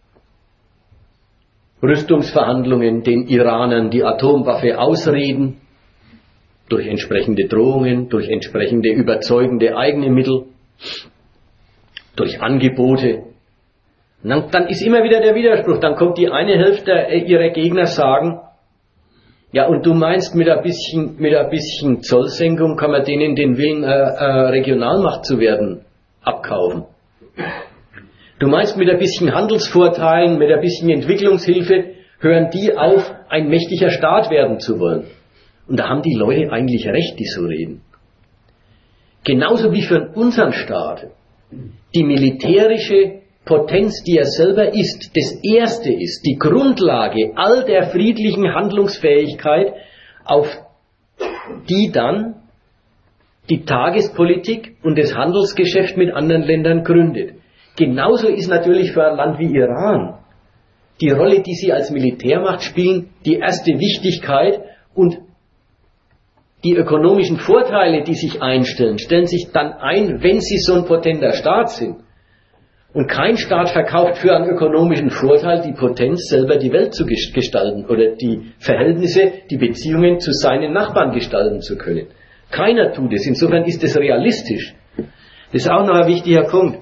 Rüstungsverhandlungen, den Iranern die Atomwaffe ausreden, durch entsprechende Drohungen, durch entsprechende überzeugende eigene Mittel, durch Angebote. Und dann, dann ist immer wieder der Widerspruch, dann kommt die eine Hälfte ihrer Gegner sagen, Ja, und du meinst, mit ein bisschen, mit ein bisschen Zollsenkung kann man denen den Willen, äh, äh, Regionalmacht zu werden, abkaufen. Du meinst, mit ein bisschen Handelsvorteilen, mit ein bisschen Entwicklungshilfe hören die auf, ein mächtiger Staat werden zu wollen. Und da haben die Leute eigentlich recht, die so reden. Genauso wie für unseren Staat die militärische Potenz, die er selber ist, das Erste ist, die Grundlage all der friedlichen Handlungsfähigkeit, auf die dann die Tagespolitik und das Handelsgeschäft mit anderen Ländern gründet. Genauso ist natürlich für ein Land wie Iran die Rolle, die sie als Militärmacht spielen, die erste Wichtigkeit, und die ökonomischen Vorteile, die sich einstellen, stellen sich dann ein, wenn sie so ein potenter Staat sind. Und kein Staat verkauft für einen ökonomischen Vorteil die Potenz, selber die Welt zu gestalten oder die Verhältnisse, die Beziehungen zu seinen Nachbarn gestalten zu können. Keiner tut es. Insofern ist es realistisch. Das ist auch noch ein wichtiger Punkt.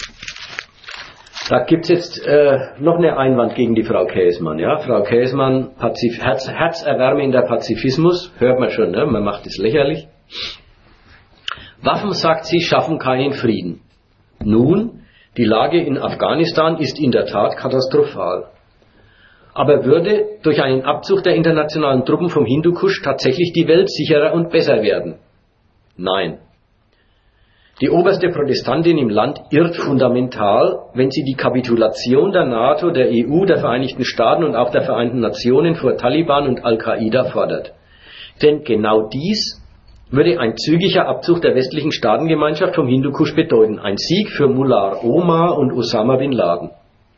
Da gibt es jetzt äh, noch einen Einwand gegen die Frau Käsmann. Ja? Frau Käsmann, Pazif- Herz, herzerwärmender Pazifismus, hört man schon, ne? Man macht es lächerlich. Waffen, sagt sie, schaffen keinen Frieden. Nun, die Lage in Afghanistan ist in der Tat katastrophal. Aber würde durch einen Abzug der internationalen Truppen vom Hindukusch tatsächlich die Welt sicherer und besser werden? Nein. Die oberste Protestantin im Land irrt fundamental, wenn sie die Kapitulation der NATO, der E U, der Vereinigten Staaten und auch der Vereinten Nationen vor Taliban und Al-Qaida fordert. Denn genau dies würde ein zügiger Abzug der westlichen Staatengemeinschaft vom Hindukusch bedeuten. Ein Sieg für Mullah Omar und Osama bin Laden.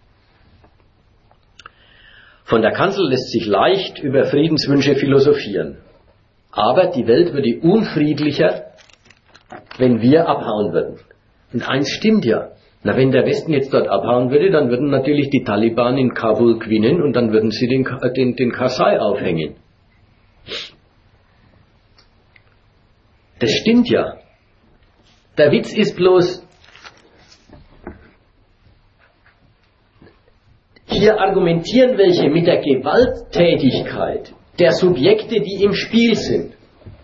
Von der Kanzel lässt sich leicht über Friedenswünsche philosophieren. Aber die Welt würde unfriedlicher, wenn wir abhauen würden. Und eins stimmt ja. Na, wenn der Westen jetzt dort abhauen würde, dann würden natürlich die Taliban in Kabul gewinnen und dann würden sie den, den, den Karzai aufhängen. Das stimmt ja. Der Witz ist bloß, hier argumentieren welche mit der Gewalttätigkeit der Subjekte, die im Spiel sind.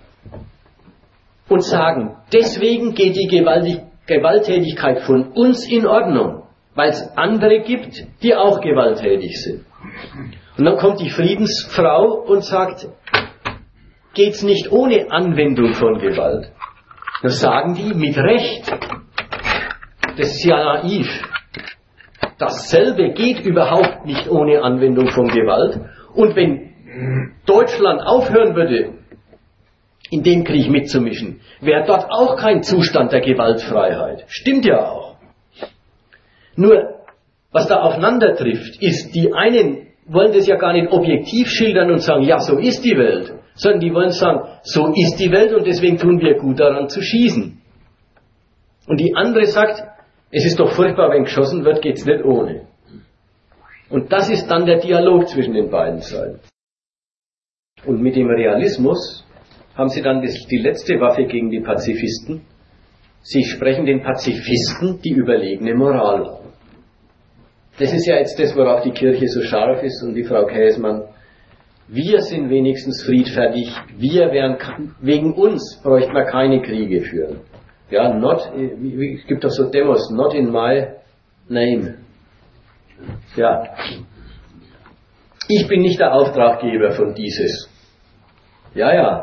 Und sagen, deswegen geht die Gewalttätigkeit von uns in Ordnung, weil es andere gibt, die auch gewalttätig sind. Und dann kommt die Friedensfrau und sagt, geht's nicht ohne Anwendung von Gewalt? Dann sagen die mit Recht, das ist ja naiv. Dasselbe geht überhaupt nicht ohne Anwendung von Gewalt. Und wenn Deutschland aufhören würde, in den Krieg mitzumischen, wäre dort auch kein Zustand der Gewaltfreiheit. Stimmt ja auch. Nur, was da aufeinander trifft, ist, die einen wollen das ja gar nicht objektiv schildern und sagen, ja, so ist die Welt, sondern die wollen sagen, so ist die Welt und deswegen tun wir gut daran zu schießen. Und die andere sagt, es ist doch furchtbar, wenn geschossen wird, geht's nicht ohne. Und das ist dann der Dialog zwischen den beiden Seiten. Und mit dem Realismus haben sie dann das, die letzte Waffe gegen die Pazifisten. Sie sprechen den Pazifisten die überlegene Moral. Das ist ja jetzt das, worauf die Kirche so scharf ist und die Frau Käsmann. Wir sind wenigstens friedfertig, wir wären, wegen uns bräuchten wir keine Kriege führen. Ja, not, es gibt doch so Demos, not in my name. Ja. Ich bin nicht der Auftraggeber von dieses. Ja, ja.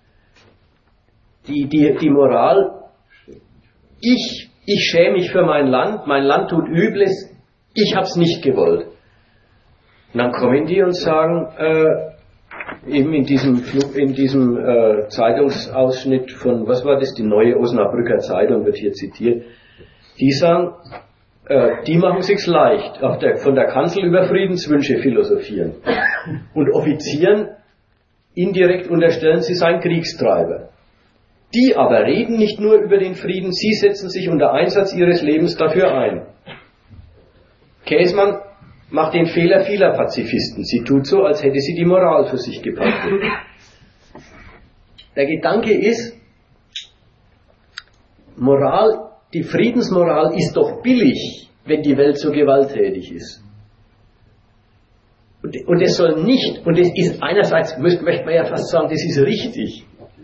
Die, die, die Moral, ich, ich schäme mich für mein Land, mein Land tut Übles, ich hab's nicht gewollt. Und dann kommen die und sagen, äh, eben in diesem, in diesem äh, Zeitungsausschnitt von, was war das, die Neue Osnabrücker Zeitung wird hier zitiert, die sagen, äh, die machen sich's leicht, auf der, von der Kanzel über Friedenswünsche philosophieren. Und Offizieren indirekt unterstellen, sie seien Kriegstreiber. Die aber reden nicht nur über den Frieden, sie setzen sich unter Einsatz ihres Lebens dafür ein. Käsmann macht den Fehler vieler Pazifisten. Sie tut so, als hätte sie die Moral für sich gepachtet. Der Gedanke ist, Moral, die Friedensmoral ist doch billig, wenn die Welt so gewalttätig ist. Und, und es soll nicht, und es ist einerseits, möchte, möchte man ja fast sagen, das ist richtig.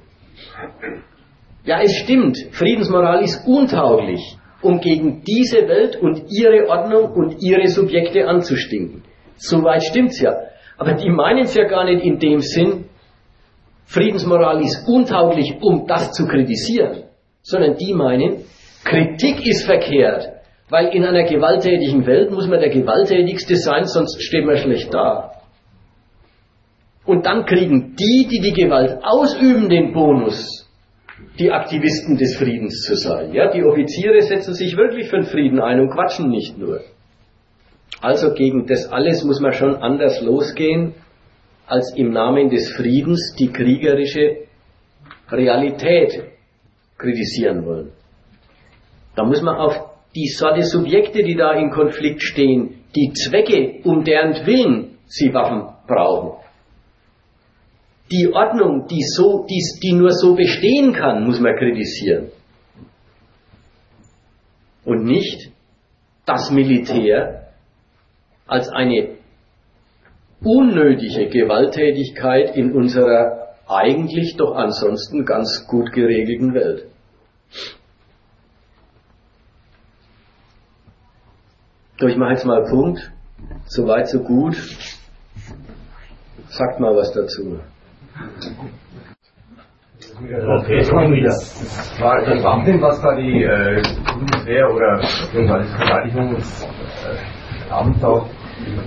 Ja, es stimmt, Friedensmoral ist untauglich, um gegen diese Welt und ihre Ordnung und ihre Subjekte anzustinken. Soweit stimmt's ja. Aber die meinen es ja gar nicht in dem Sinn, Friedensmoral ist untauglich, um das zu kritisieren, sondern die meinen, Kritik ist verkehrt, weil in einer gewalttätigen Welt muss man der Gewalttätigste sein, sonst steht man schlecht da. Und dann kriegen die, die die Gewalt ausüben, den Bonus, die Aktivisten des Friedens zu sein. Ja, die Offiziere setzen sich wirklich für den Frieden ein und quatschen nicht nur. Also gegen das alles muss man schon anders losgehen, als im Namen des Friedens die kriegerische Realität kritisieren wollen. Da muss man auf die Sorte Subjekte, die da in Konflikt stehen, die Zwecke, um deren Willen sie Waffen brauchen, die Ordnung, die, so, die, die nur so bestehen kann, muss man kritisieren. Und nicht das Militär als eine unnötige Gewalttätigkeit in unserer eigentlich doch ansonsten ganz gut geregelten Welt. So, ich mache jetzt mal Punkt. So weit, so gut. Sagt mal was dazu. Okay, kommen wir wieder. Das war das Wahnsinn, was da die äh, Bundeswehr oder das Verteidigungsamt äh, auch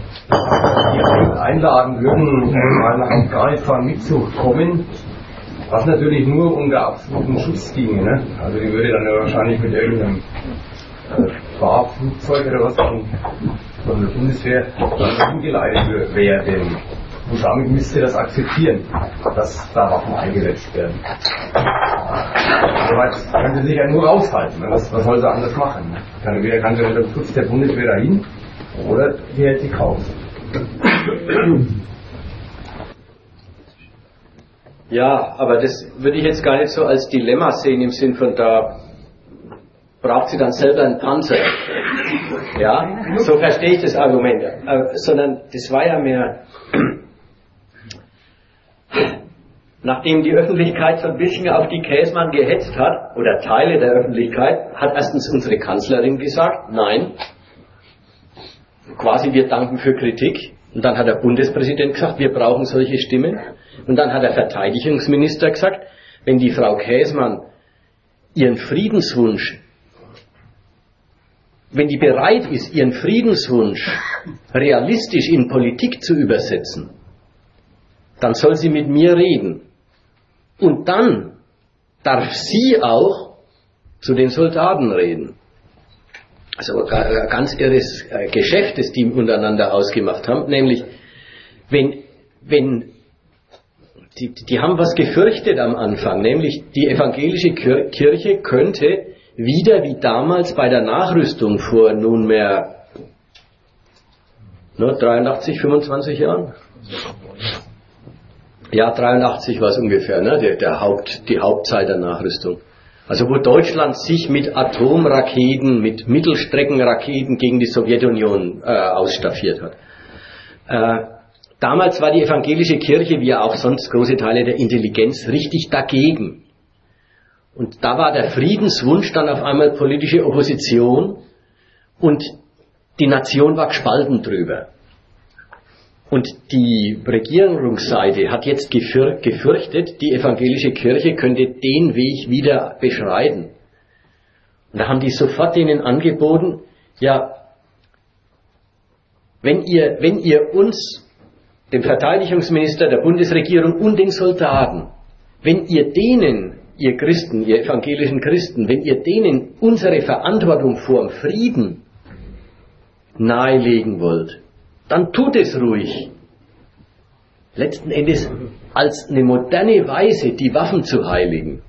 einladen würden, mal nach Afghanistan mitzukommen, was natürlich nur unter absoluten Schutz ginge. Ne? Also die würde dann ja wahrscheinlich mit irgendeinem äh, Fahrflugzeug oder was von, von der Bundeswehr dann umgeleitet werden. Und damit müsste das akzeptieren, dass da Waffen eingesetzt werden. Soweit könnte sich ja nur raushalten. Ne? Was, was soll sie anders machen? Ne? Kann, entweder kann sie unter dem Schutz der Bundeswehr dahin oder sie hält sich raus. Ja, aber das würde ich jetzt gar nicht so als Dilemma sehen, im Sinn von, da braucht sie dann selber einen Panzer. Ja, so verstehe ich das Argument. Äh, sondern das war ja mehr, nachdem die Öffentlichkeit so ein bisschen auf die Käsmann gehetzt hat, oder Teile der Öffentlichkeit, hat erstens unsere Kanzlerin gesagt, nein, quasi wir danken für Kritik. Und dann hat der Bundespräsident gesagt, wir brauchen solche Stimmen. Und dann hat der Verteidigungsminister gesagt, wenn die Frau Käsmann ihren Friedenswunsch, wenn die bereit ist, ihren Friedenswunsch realistisch in Politik zu übersetzen, dann soll sie mit mir reden. Und dann darf sie auch zu den Soldaten reden. Also ein ganz irres Geschäft, das die untereinander ausgemacht haben, nämlich wenn, wenn die, die haben was gefürchtet am Anfang, nämlich die evangelische Kirche könnte wieder wie damals bei der Nachrüstung vor nunmehr ne, dreiundachtzig, fünfundzwanzig Jahren? Ja, dreiundachtzig war es ungefähr, ne, der, der Haupt, die Hauptzeit der Nachrüstung. Also wo Deutschland sich mit Atomraketen, mit Mittelstreckenraketen gegen die Sowjetunion äh, ausstaffiert hat. Äh, damals war die evangelische Kirche, wie ja auch sonst große Teile der Intelligenz, richtig dagegen. Und da war der Friedenswunsch dann auf einmal politische Opposition und die Nation war gespalten drüber. Und die Regierungsseite hat jetzt gefür- gefürchtet, die evangelische Kirche könnte den Weg wieder beschreiten. Und da haben die sofort denen angeboten, ja, wenn ihr, wenn ihr uns, dem Verteidigungsminister, der Bundesregierung und den Soldaten, wenn ihr denen, ihr Christen, ihr evangelischen Christen, wenn ihr denen unsere Verantwortung vor dem Frieden nahelegen wollt, dann tut es ruhig. Letzten Endes als eine moderne Weise, die Waffen zu heiligen.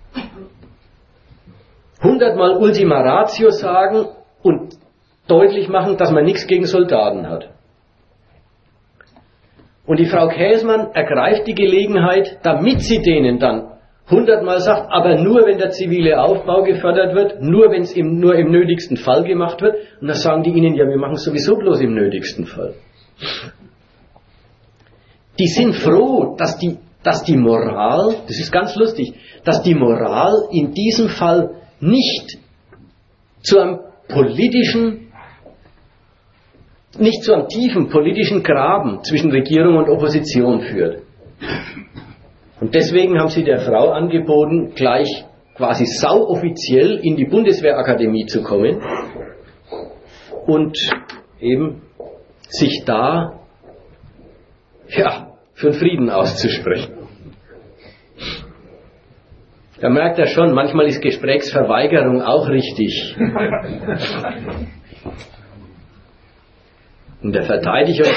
Hundertmal Ultima Ratio sagen und deutlich machen, dass man nichts gegen Soldaten hat. Und die Frau Käsmann ergreift die Gelegenheit, damit sie denen dann hundertmal sagt, aber nur wenn der zivile Aufbau gefördert wird, nur wenn es im, nur im nötigsten Fall gemacht wird. Und dann sagen die ihnen, ja, wir machen es sowieso bloß im nötigsten Fall. die sind froh, dass die, dass die Moral, das ist ganz lustig, dass die Moral in diesem Fall nicht zu einem politischen, nicht zu einem tiefen politischen Graben zwischen Regierung und Opposition führt. Und deswegen haben sie der Frau angeboten, gleich quasi sauoffiziell in die Bundeswehrakademie zu kommen und eben sich da ja, für den Frieden auszusprechen. Da merkt er schon, manchmal ist Gesprächsverweigerung auch richtig. In der Verteidigung,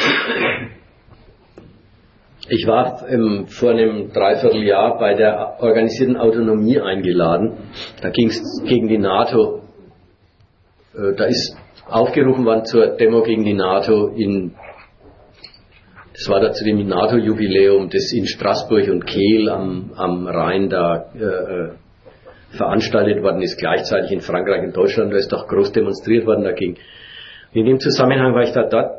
ich war ähm, vor einem Dreivierteljahr bei der organisierten Autonomie eingeladen. Da ging es gegen die NATO. Äh, da ist aufgerufen worden zur Demo gegen die NATO in, das war da zu dem NATO-Jubiläum, das in Straßburg und Kehl am, am Rhein da äh, veranstaltet worden ist, gleichzeitig in Frankreich und Deutschland. Da ist doch groß demonstriert worden dagegen. In dem Zusammenhang war ich da dort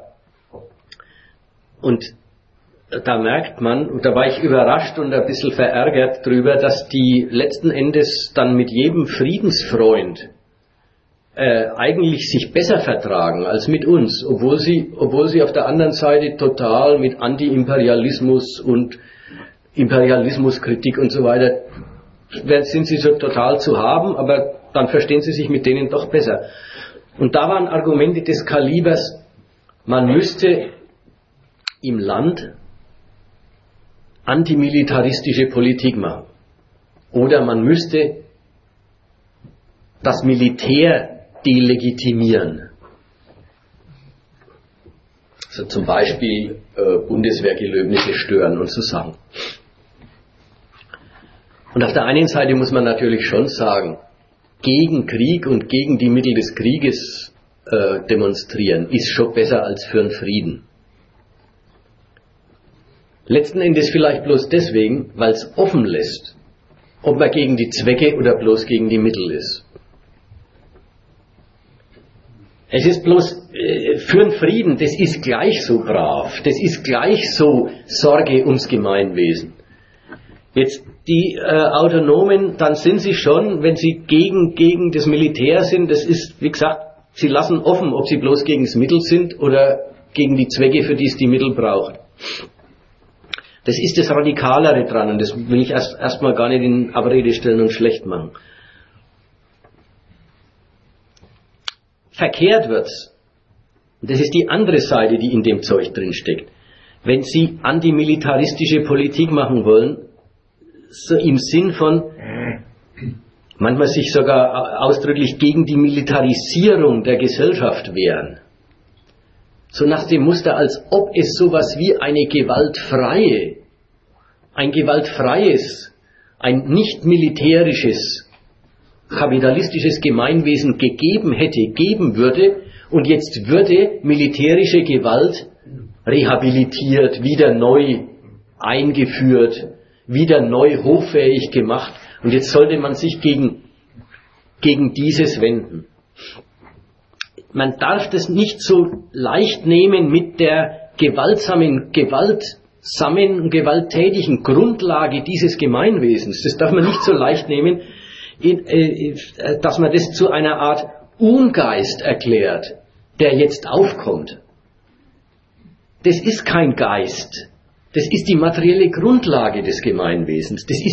und da merkt man, und da war ich überrascht und ein bisschen verärgert drüber, dass die letzten Endes dann mit jedem Friedensfreund äh, eigentlich sich besser vertragen als mit uns, obwohl sie, obwohl sie auf der anderen Seite total mit Anti-Imperialismus und Imperialismuskritik und so weiter sind sie so total zu haben, aber dann verstehen sie sich mit denen doch besser. Und da waren Argumente des Kalibers, man müsste im Land antimilitaristische Politik machen. Oder man müsste das Militär delegitimieren. Also zum Beispiel äh, Bundeswehrgelöbnisse stören und so Sachen. Und auf der einen Seite muss man natürlich schon sagen, gegen Krieg und gegen die Mittel des Krieges äh, demonstrieren ist schon besser als für einen Frieden. Letzten Endes vielleicht bloß deswegen, weil es offen lässt, ob man gegen die Zwecke oder bloß gegen die Mittel ist. Es ist bloß äh, für einen Frieden, das ist gleich so brav, das ist gleich so Sorge ums Gemeinwesen. Jetzt die äh, Autonomen, dann sind sie schon, wenn sie gegen, gegen das Militär sind, das ist, wie gesagt, sie lassen offen, ob sie bloß gegen das Mittel sind oder gegen die Zwecke, für die es die Mittel braucht. Das ist das Radikalere dran und das will ich erst erstmal gar nicht in Abrede stellen und schlecht machen. Verkehrt wird's. Und das ist die andere Seite, die in dem Zeug drin steckt. Wenn Sie antimilitaristische Politik machen wollen, so im Sinn von manchmal sich sogar ausdrücklich gegen die Militarisierung der Gesellschaft wehren. So nach dem Muster, als ob es sowas wie eine gewaltfreie, ein gewaltfreies, ein nicht militärisches, kapitalistisches Gemeinwesen gegeben hätte, geben würde und jetzt würde militärische Gewalt rehabilitiert, wieder neu eingeführt, wieder neu hoffähig gemacht und jetzt sollte man sich gegen, gegen dieses wenden. Man darf das nicht so leicht nehmen mit der gewaltsamen, gewaltsamen und gewalttätigen Grundlage dieses Gemeinwesens. Das darf man nicht so leicht nehmen, dass man das zu einer Art Ungeist erklärt, der jetzt aufkommt. Das ist kein Geist. Das ist die materielle Grundlage des Gemeinwesens. Das ist